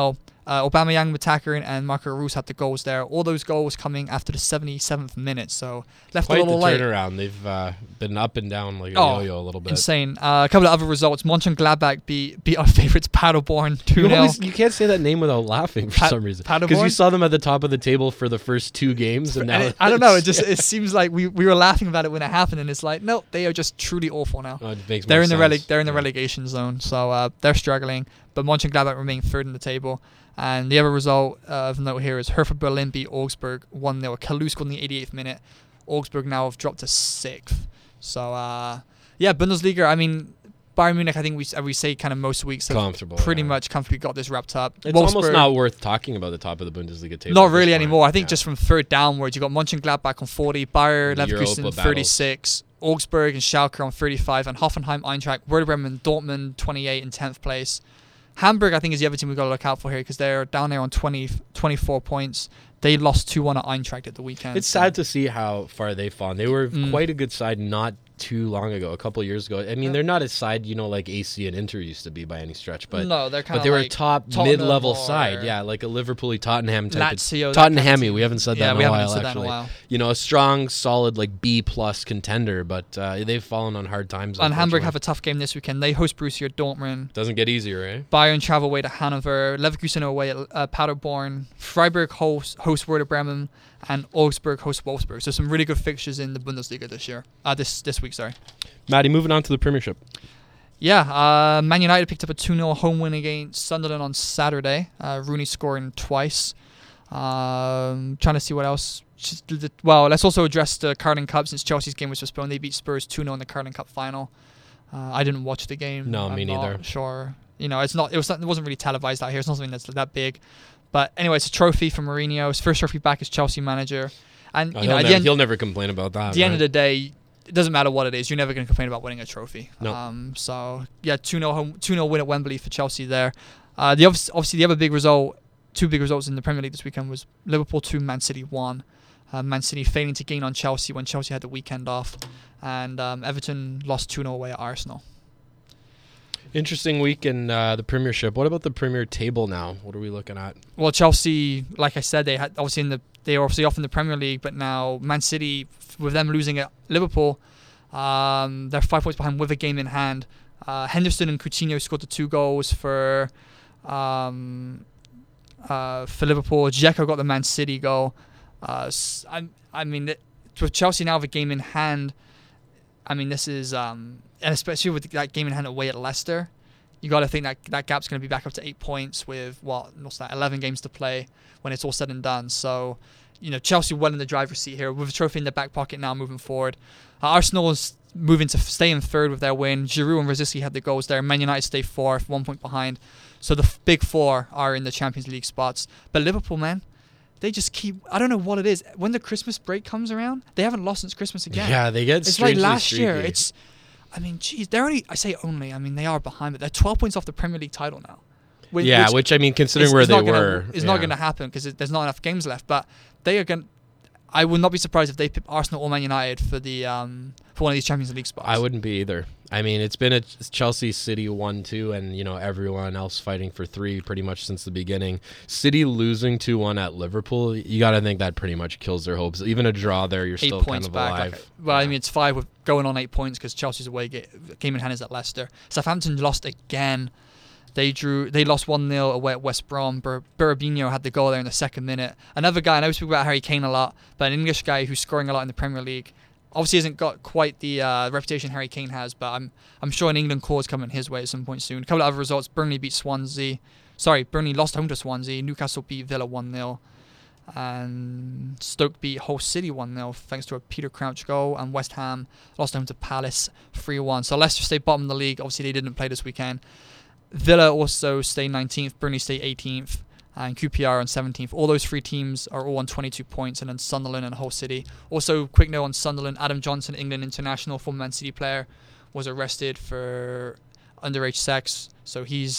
Uh, Aubameyang, Matakerin, and Marco Reus had the goals there. All those goals coming after the seventy-seventh minute, so left Quite a little the late. turnaround. They've uh, been up and down like a Oh, yo-yo a little bit. Insane. Uh, a couple of other results. Mönchengladbach beat beat our favourites Paderborn two You, nil. always, you can't say that name without laughing for Pa- some reason. Paderborn? Because you saw them at the top of the table for the first two games, and now And it- I don't know. It it's- just it seems like we, we were laughing about it when it happened, and it's like no, they are just truly awful now. Oh, it makes They're more in the sense. rele- they're in the Yeah. relegation zone, so uh, they're struggling. But Mönchengladbach remain third in the table. And the other result uh, of note here is Hertha Berlin beat Augsburg one nil. Kalou scored in the eighty-eighth minute. Augsburg now have dropped to sixth. So, uh, yeah, Bundesliga, I mean, Bayern Munich, I think we as we say kind of most weeks have Comfortable. pretty yeah. much comfortably got this wrapped up. It's Wolfsburg, almost not worth talking about the top of the Bundesliga table. not at this really point. anymore. I think Yeah. just from third downwards, you got Mönchengladbach on forty, Bayer The Leverkusen Europa thirty-six, Augsburg and Schalke on thirty-five, and Hoffenheim, Eintracht, Werder Bremen, Dortmund twenty-eight in tenth place. Hamburg, I think, is the other team we've got to look out for here because they're down there on twenty, twenty-four points. They lost two one at Eintracht at the weekend. It's so- sad to see how far they've fallen. They were Mm. quite a good side not too long ago, a couple of years ago. I mean, Yeah. they're not a side, you know, like A C and Inter used to be by any stretch, but no, they're kind but of they were like a top Tottenham mid-level or side, yeah, like a Liverpool Tottenham type Lazio, of that kind of Tottenham. team. We haven't said that Yeah, in we a haven't while. said that in a actually, while. you know, a strong, solid like B plus contender, but uh, they've fallen on hard times. And Hamburg unfortunately. have a tough game this weekend. They host Borussia Dortmund. Doesn't get easier, eh? Bayern travel away to Hanover. Leverkusen away at uh, Paderborn. Freiburg host, host Werder Bremen. And Augsburg host Wolfsburg. So some really good fixtures in the Bundesliga this year. Uh, this this week, sorry. Maddie, moving on to the Premiership. Yeah, uh, Man United picked up a two nil home win against Sunderland on Saturday. Uh, Rooney scoring twice. Um, trying to see what else. Just, well, let's also address the Carling Cup since Chelsea's game was postponed. They beat Spurs two nil in the Carling Cup final. Uh, I didn't watch the game. No, I'm me neither. Not sure. You know, it's not. It was. Not, it wasn't really televised out here. It's not something that's that big. But anyway, it's a trophy for Mourinho. His first trophy back as Chelsea manager. And Oh, you know, he'll, at never, the end, he'll never complain about that. at the end right? of the day, it doesn't matter what it is. You're never going to complain about winning a trophy. No. Um, so, yeah, two nil home, two nil win at Wembley for Chelsea there. Uh, the obvi- Obviously, the other big result, two big results in the Premier League this weekend was Liverpool two, Man City one. Uh, Man City failing to gain on Chelsea when Chelsea had the weekend off. And um, Everton lost two nil away at Arsenal. Interesting week in uh, the Premiership. What about the Premier table now? What are we looking at? Well, Chelsea, like I said, they had obviously in the they were obviously off in the Premier League, but now Man City, f- with them losing at Liverpool, um, they're five points behind with a game in hand. Uh, Henderson and Coutinho scored the two goals for um, uh, for Liverpool. Dzeko got the Man City goal. Uh, s- I, I mean, it, with Chelsea now with a game in hand, I mean, this is um, and especially with that game in hand away at Leicester. You got to think that that gap's going to be back up to eight points with what what's that eleven games to play when it's all said and done. So, you know, Chelsea well in the driver's seat here with a trophy in their back pocket now moving forward. Uh, Arsenal is moving to f- stay in third with their win. Giroud and Rosicky had the goals there. Man United stay fourth, one point behind. So the f- big four are in the Champions League spots. But Liverpool, man, they just keep. I don't know what it is. When the Christmas break comes around, they haven't lost since Christmas again. Yeah, they get It's like strangely last year. streaky. It's, I mean, geez, they're only. I say only. I mean, they are behind, but they're twelve points off the Premier League title now. Whi- yeah, which, I mean, considering is- where is they not gonna- were, it's yeah. not going to happen because there's not enough games left. But they are going. I would not be surprised if they pick Arsenal or Man United for the um for one of these Champions League spots. I wouldn't be either. I mean, it's been a Chelsea City one two, and you know everyone else fighting for three pretty much since the beginning. City losing two one at Liverpool, you got to think that pretty much kills their hopes. Even a draw there, you're eight still points kind of back. alive. Like, well, I Yeah. mean, it's five with going on eight points because Chelsea's away ga- game in hand is at Leicester. Southampton lost again. They drew. They lost one nil away at West Brom. Bur- Burabinho had the goal there in the second minute. Another guy, I know we speak about Harry Kane a lot, but an English guy who's scoring a lot in the Premier League. Obviously hasn't got quite the uh, reputation Harry Kane has, but I'm I'm sure an England call is coming his way at some point soon. A couple of other results. Burnley beat Swansea. Sorry, Burnley lost home to Swansea. Newcastle beat Villa one nil. And Stoke beat Hull City one nil thanks to a Peter Crouch goal. And West Ham lost home to Palace three one. So Leicester stay bottom of the league. Obviously they didn't play this weekend. Villa also stay nineteenth. Burnley stay eighteenth. And Q P R on seventeenth. All those three teams are all on twenty-two points, and then Sunderland and Hull City. Also, quick note on Sunderland, Adam Johnson, England international, former Man City player, was arrested for underage sex. So he's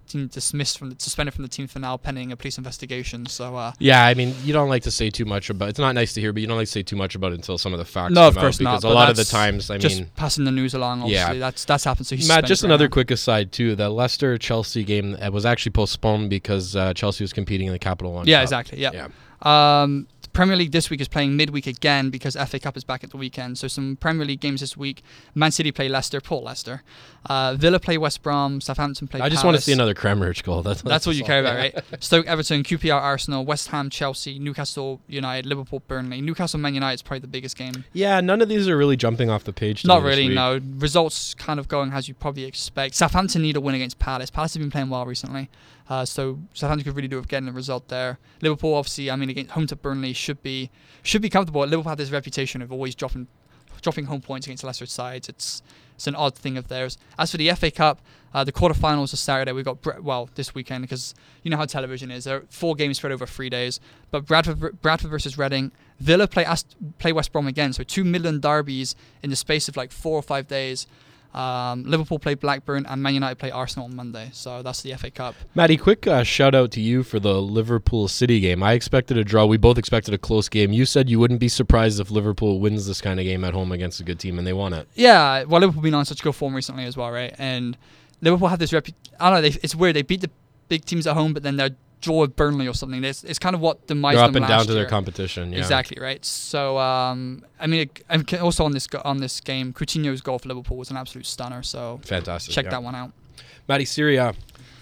team dismissed from the, suspended from the team for now pending a police investigation. So uh, yeah, I mean, you don't like to say too much about. It's not nice to hear, but you don't like to say too much about it until some of the facts. No, come of course out, because not. a lot of the times, I just mean, passing the news along. Obviously, yeah. that's that's happened. So he's Matt, just right another now. quick aside too. The Leicester Chelsea game was actually postponed because uh, Chelsea was competing in the Capital One. Yeah, Cup. exactly. Yeah. Yeah. Um, the Premier League this week is playing midweek again because F A Cup is back at the weekend. So some Premier League games this week. Man City play Leicester, Port Leicester. Uh, Villa play West Brom. Southampton play I just Palace. want to see another Kremerich goal. That's, That's what you all. care about, right? Stoke, Everton, Q P R, Arsenal, West Ham, Chelsea, Newcastle United, Liverpool, Burnley. Newcastle, Man United is probably the biggest game. Yeah, none of these are really jumping off the page. to Not me this really, week. no. Results kind of going as you probably expect. Southampton need a win against Palace. Palace have been playing well recently. Uh, so Southampton could really do with getting a result there. Liverpool, obviously, I mean, against home to Burnley should be should be comfortable. Liverpool have this reputation of always dropping dropping home points against lesser sides. It's it's an odd thing of theirs. As for the F A Cup, uh, the quarterfinals are Saturday. We've got, Bre- well, this weekend, because you know how television is. There are four games spread over three days. But Bradford Bradford versus Reading. Villa play Ast- play West Brom again. So two Midland derbies in the space of like four or five days. Um, Liverpool play Blackburn and Man United play Arsenal on Monday. So that's the F A Cup. Matty, quick uh, shout out to you for the Liverpool City game. I expected a draw. We both expected a close game. You said you wouldn't be surprised if Liverpool wins this kind of game at home against a good team, and they won it. Yeah, well, Liverpool been on such good form recently as well, right? And Liverpool have this repu- I don't know. They, it's weird. They beat the big teams at home, but then they're draw with Burnley or something. It's, it's kind of what demised They're up them and down last to their year. competition. Yeah. Exactly, right? So, um, I mean, it, and also on this go- on this game, Coutinho's goal for Liverpool was an absolute stunner. So Fantastic. check yeah. that one out. Matty, Serie A.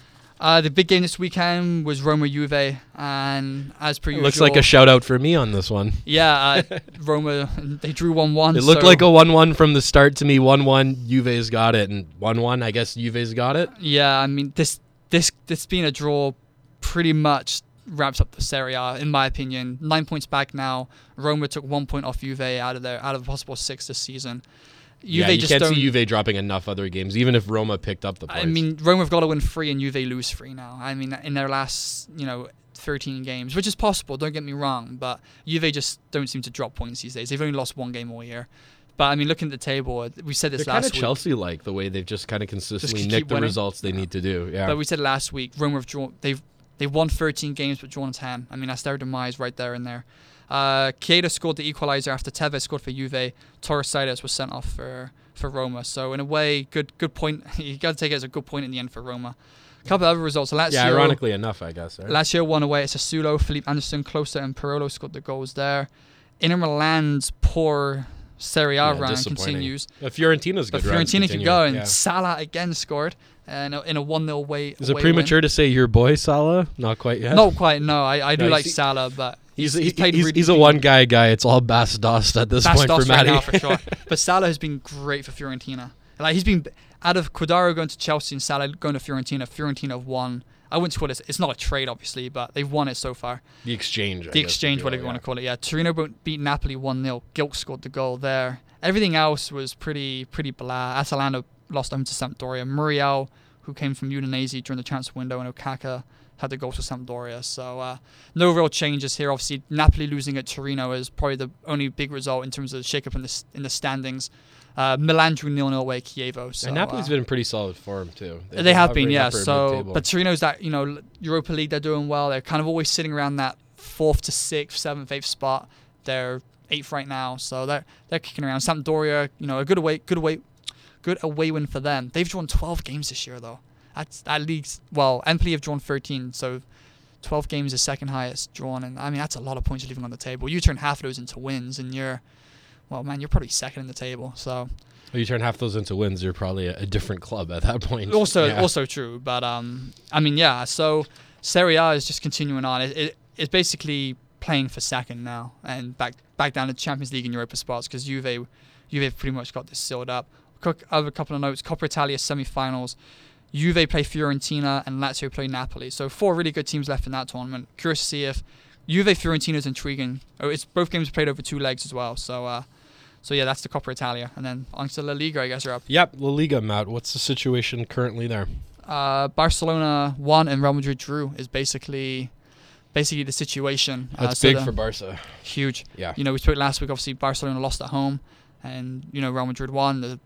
Uh, the big game this weekend was Roma Juve, and as per It usual, looks like a shout out for me on this one. yeah, uh, Roma they drew one one. It looked so, like a one one from the start to me. one one, Juve's got it, and one one, I guess Juve's got it. Yeah, I mean this this this being a draw pretty much wraps up the Serie A in my opinion. Nine points back now. Roma took one point off Juve out of their out of a possible six this season. Juve yeah, you just can't don't, see Juve dropping enough other games, even if Roma picked up the points. I mean, Roma have got to win three and Juve lose three now. I mean, in their last, you know, thirteen games, which is possible, don't get me wrong, but Juve just don't seem to drop points these days. They've only lost one game all year. But, I mean, looking at the table, we said this They're last kind of week. Chelsea-like, the way they've just kind of consistently keep nicked the winning. results they Yeah. need to do. Yeah. But we said last week, Roma have drawn, they've, they've won thirteen games but drawn ten. I mean, that's their demise right there and there. Uh, Chiesa scored the equaliser after Tevez scored for Juve. Torres was sent off for, for Roma. So, in a way, good good point. You got to take it as a good point in the end for Roma. A couple of other results. Lazio, yeah, ironically enough, I guess. Right? Lazio won away at Sassuolo. Felipe Anderson, Klose, and Pirolo scored the goals there. Inter Milan's poor Serie A Yeah, run disappointing. continues. But Fiorentina's But good. run Fiorentina keep continuing, going. yeah. Salah again scored uh, in a, in a one nil way. Is it away premature win. to say your boy Salah? Not quite yet. Not quite, no. I, I do No, like he's- Salah, but He's, he's, he's, played he's, really he's a been- one guy guy. It's all Bas Dost at this Bas point Dost for right Matty. now, for sure. But Salah has been great for Fiorentina. Like he's been out of Quadraro going to Chelsea and Salah going to Fiorentina. Fiorentina have won. I wouldn't call it. It's not a trade, obviously, but they've won it so far. the exchange. I The guess, exchange, if whatever you will, want to call it. Yeah, Torino beat Napoli one nil. Gilk scored the goal there. Everything else was pretty pretty blah. Atalanta lost home to Sampdoria. Muriel, who came from Udinese during the transfer window, and Okaka had the goals for Sampdoria. So uh, no real changes here. Obviously, Napoli losing at Torino is probably the only big result in terms of the shake-up in the, in the standings. Uh, Milan drew nil nil away at Chievo. So, And Napoli's uh, been in pretty solid form too. They've they have been, hovering yeah. upper So, mid-table. but Torino's that, you know, Europa League, they're doing well. They're kind of always sitting around that fourth to sixth, seventh, eighth spot. They're eighth right now, so they're they're kicking around. Sampdoria, you know, a good away, good away, good away win for them. They've drawn twelve games this year, though. That's that league's well. Empoli have drawn thirteen, so twelve games is second highest drawn, and I mean that's a lot of points you're leaving on the table. You turn half of those into wins, and you're, well, man, you're probably second in the table. So. Well, you turn half those into wins, you're probably a, a different club at that point. Also, Yeah. also true, but um, I mean, yeah. So Serie A is just continuing on. It, it it's basically playing for second now and back back down to Champions League and Europa spots because Juve, Juve have pretty much got this sealed up. Quick, other couple of notes: Coppa Italia semi-finals. Juve play Fiorentina and Lazio play Napoli. So four really good teams left in that tournament. Curious to see if Juve Fiorentina is intriguing. Oh, it's both games played over two legs as well. So. Uh, So yeah, that's the Coppa Italia, and then on to La Liga. I guess are up. Yep, La Liga, Matt. What's the situation currently there? Uh, Barcelona won and Real Madrid drew is basically, basically the situation. Uh, That's so big the- for Barca. Huge. Yeah. You know, we spoke last week. Obviously, Barcelona lost at home, and you know Real Madrid won. The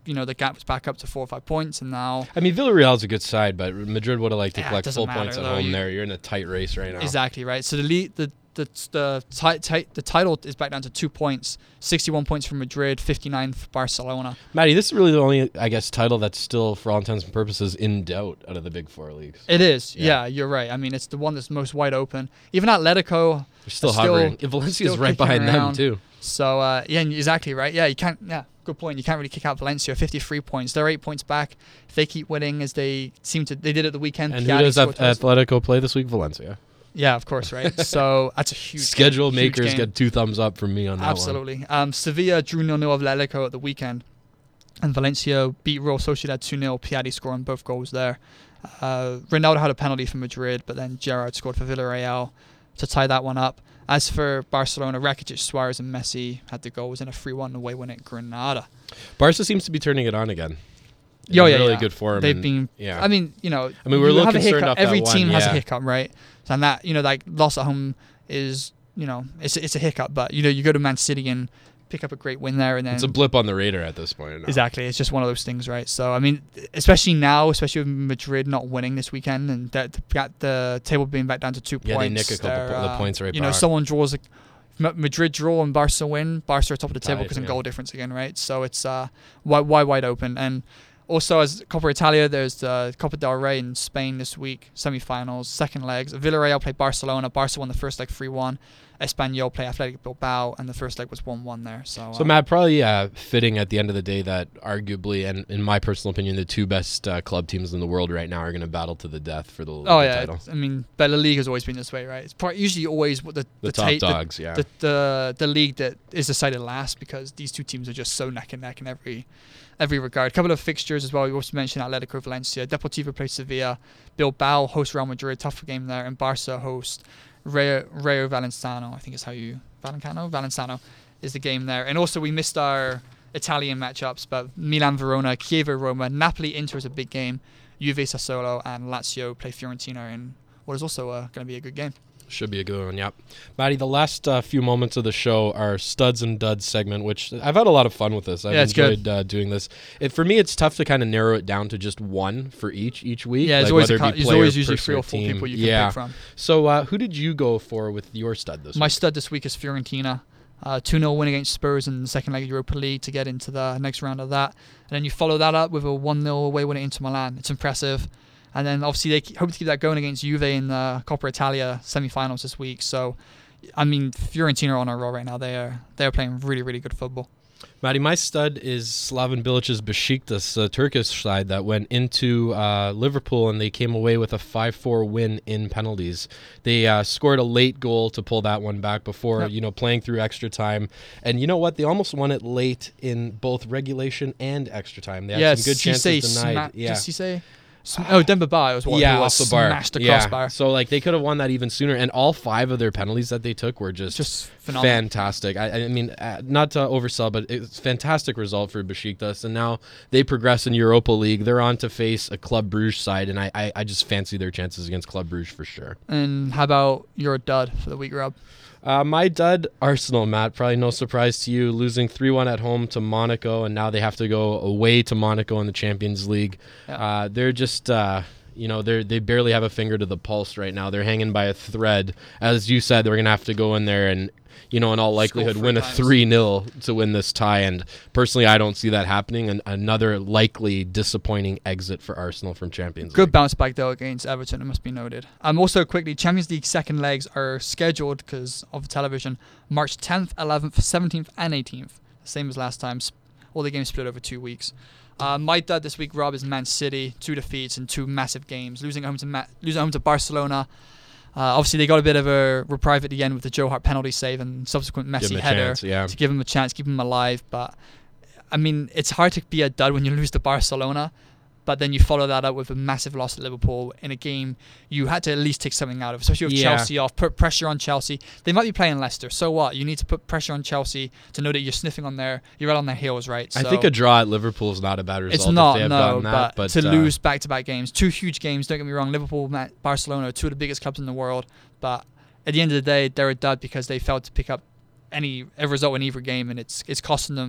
you know, the gap was back up to four or five points, and now I mean, Villarreal's a good side, but Madrid would have liked to Yeah, it collect doesn't full matter, points at though. home. You- There, you're in a tight race right now. exactly right. So the lead, the the the, ti- ti- the title is back down to two points, sixty-one points for Madrid, fifty-nine for Barcelona. Matty, this is really the only, I guess, title that's still, for all intents and purposes, in doubt out of the big four leagues. It is, Yeah. yeah, you're right. I mean, it's the one that's most wide open. Even Atletico, They're still Still- hovering. Valencia's still right kicking behind them around. too. so uh, yeah, exactly right. Yeah, you can't. Yeah, good point. You can't really kick out Valencia. fifty-three points. They're eight points back. If they keep winning as they seem to, they did at the weekend. And who Piatti does scored Ath- twice. Atletico play this week? Valencia. Yeah, of course, right. So that's a huge Schedule game, huge makers game. get two thumbs up from me on that one. Absolutely. Um, Sevilla drew nil nil of Atletico at the weekend, and Valencia beat Real Sociedad two nil. Piatti scoring both goals there. Uh, Ronaldo had a penalty for Madrid, but then Gerrard scored for Villarreal to tie that one up. As for Barcelona, Rakitic, Suarez, and Messi had the goals in a three one away win at Granada. Barca seems to be turning it on again. In Oh, yeah, really yeah. good form. They've and- been. yeah. I mean, you know, I mean, we're a you little have a concerned hiccup. off that Every one, team has yeah. a hiccup, right? And that, you know, like loss at home is, you know, it's it's a hiccup. But you know, you go to Man City and pick up a great win there, and then It's a blip on the radar at this point. now. exactly, it's just one of those things, right? So I mean, especially now, especially with Madrid not winning this weekend, and that got the table being back down to two Yeah, they points. nick a couple they're, po- the uh, points right You know, back. someone draws a M- Madrid draw and Barca win. Barca are top of the table Tied, because of yeah. goal difference again, right? So it's uh, wide, wide, wide open. And also, as Copa Italia, there's the Copa del Rey in Spain this week, semi-finals, second legs. Villarreal play Barcelona. Barca won the first leg three one. Espanyol play Athletic Bilbao, and the first leg was one one there. So, So uh, Matt, probably uh, fitting at the end of the day that arguably, and in my personal opinion, the two best uh, club teams in the world right now are going to battle to the death for the, oh the yeah, title. it's- I mean, but La Liga has always been this way, right? It's part, usually always what the The, the, top ta- the dogs, yeah. the, the the league that is decided last because these two teams are just so neck and neck in every every regard. A couple of fixtures as well. We also mentioned Atletico Valencia. Deportivo plays Sevilla. Bilbao host Real Madrid. Tough game there. And Barca host Rayo, Rayo Vallecano. I think is how you Valenciano Valenciano is the game there. And also we missed our Italian matchups, but Milan Verona, Chievo Roma, Napoli Inter is a big game. Juve Sassuolo and Lazio play Fiorentina in what is also uh, going to be a good game. Should be a good one, yep. Matty, the last uh, few moments of the show are Studs and Duds segment, which I've had a lot of fun with this. I've Yeah, it's good. enjoyed uh, doing this. It, for me, it's tough to kind of narrow it down to just one for each each week. Yeah, there's like always, a whether it cou- be there's player, always usually person, three or or four team. people you can yeah. pick from. So uh, who did you go for with your stud this My week? stud this week is Fiorentina. Uh, two nil win against Spurs in the second leg of Europa League to get into the next round of that. And then you follow that up with a one nil away win at Inter Milan. It's impressive. And then obviously they ke- hope to keep that going against Juve in the Coppa Italia semi-finals this week. So, I mean, Fiorentina are on a roll right now. They are they are playing really, really good football. Matty, my stud is Slaven Bilic's Besiktas, a Turkish side that went into uh, Liverpool and they came away with a five four win in penalties. They uh, scored a late goal to pull that one back before, Yep. you know, playing through extra time. And you know what? They almost won it late in both regulation and extra time. They had yeah, some good Cisse chances denied. sma- yeah. Did Cisse? Sm- oh, Demba Ba was one yeah, who off was the bar. smashed the yeah. crossbar. So like they could have won that even sooner, and all five of their penalties that they took were just, Just phenomenal. fantastic. I, I mean, uh, not to oversell, but it's a fantastic result for Besiktas, and now they progress in Europa League. They're on to face a Club Brugge side, and I, I, I just fancy their chances against Club Brugge for sure. And how about your dud for the week, Rob? Uh, my dud, Arsenal, Matt. Probably no surprise to you, losing three one at home to Monaco, and now they have to go away to Monaco in the Champions League. Yeah. Uh, they're just, uh, you know, they they barely have a finger to the pulse right now. They're hanging by a thread. As you said, they're going to have to go in there and, you know, in all likelihood, three win a times. three nil to win this tie. And personally, I don't see that happening. And another likely disappointing exit for Arsenal from Champions Good League. bounce back though against Everton, it must be noted. Um, also quickly, Champions League second legs are scheduled because of television March tenth, eleventh, seventeenth, and eighteenth. Same as last time. Sp- All the games split over two weeks. Uh, my dud this week, Rob, is Man City. Two defeats and two massive games. Losing at home to Ma- losing at home to Barcelona. Uh, obviously, they got a bit of a reprieve at the end with the Joe Hart penalty save and subsequent Give Messi them a header chance, yeah. to give him a chance, keep him alive. But I mean, it's hard to be a dud when you lose to Barcelona, but then you follow that up with a massive loss at Liverpool in a game you had to at least take something out of, especially with Yeah. Chelsea off. Put pressure on Chelsea. They might be playing Leicester. So what? You need to put pressure on Chelsea to know that you're sniffing on their, you're right on their heels, right? I So think a draw at Liverpool is not a bad result. it's not, if they have no, gotten but, that, but to uh, lose back-to-back games, two huge games. Don't get me wrong. Liverpool, Ma- Barcelona, are two of the biggest clubs in the world, but at the end of the day, they're a dud because they failed to pick up any a result in either game, and it's it's costing them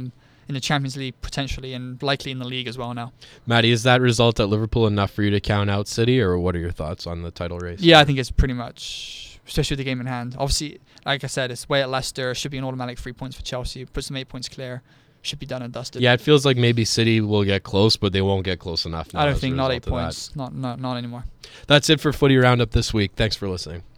in the Champions League potentially, and likely in the league as well now. Matty, is that result at Liverpool enough for you to count out City, or what are your thoughts on the title race? Yeah, I think it's pretty much, especially with the game in hand. Obviously, like I said, it's way at Leicester. Should be an automatic three points for Chelsea. Puts them eight points clear. Should be done and dusted. Yeah, it feels like maybe City will get close, but they won't get close enough now. I don't think, not eight points. Not, not, not anymore. That's it for Footy Roundup this week. Thanks for listening.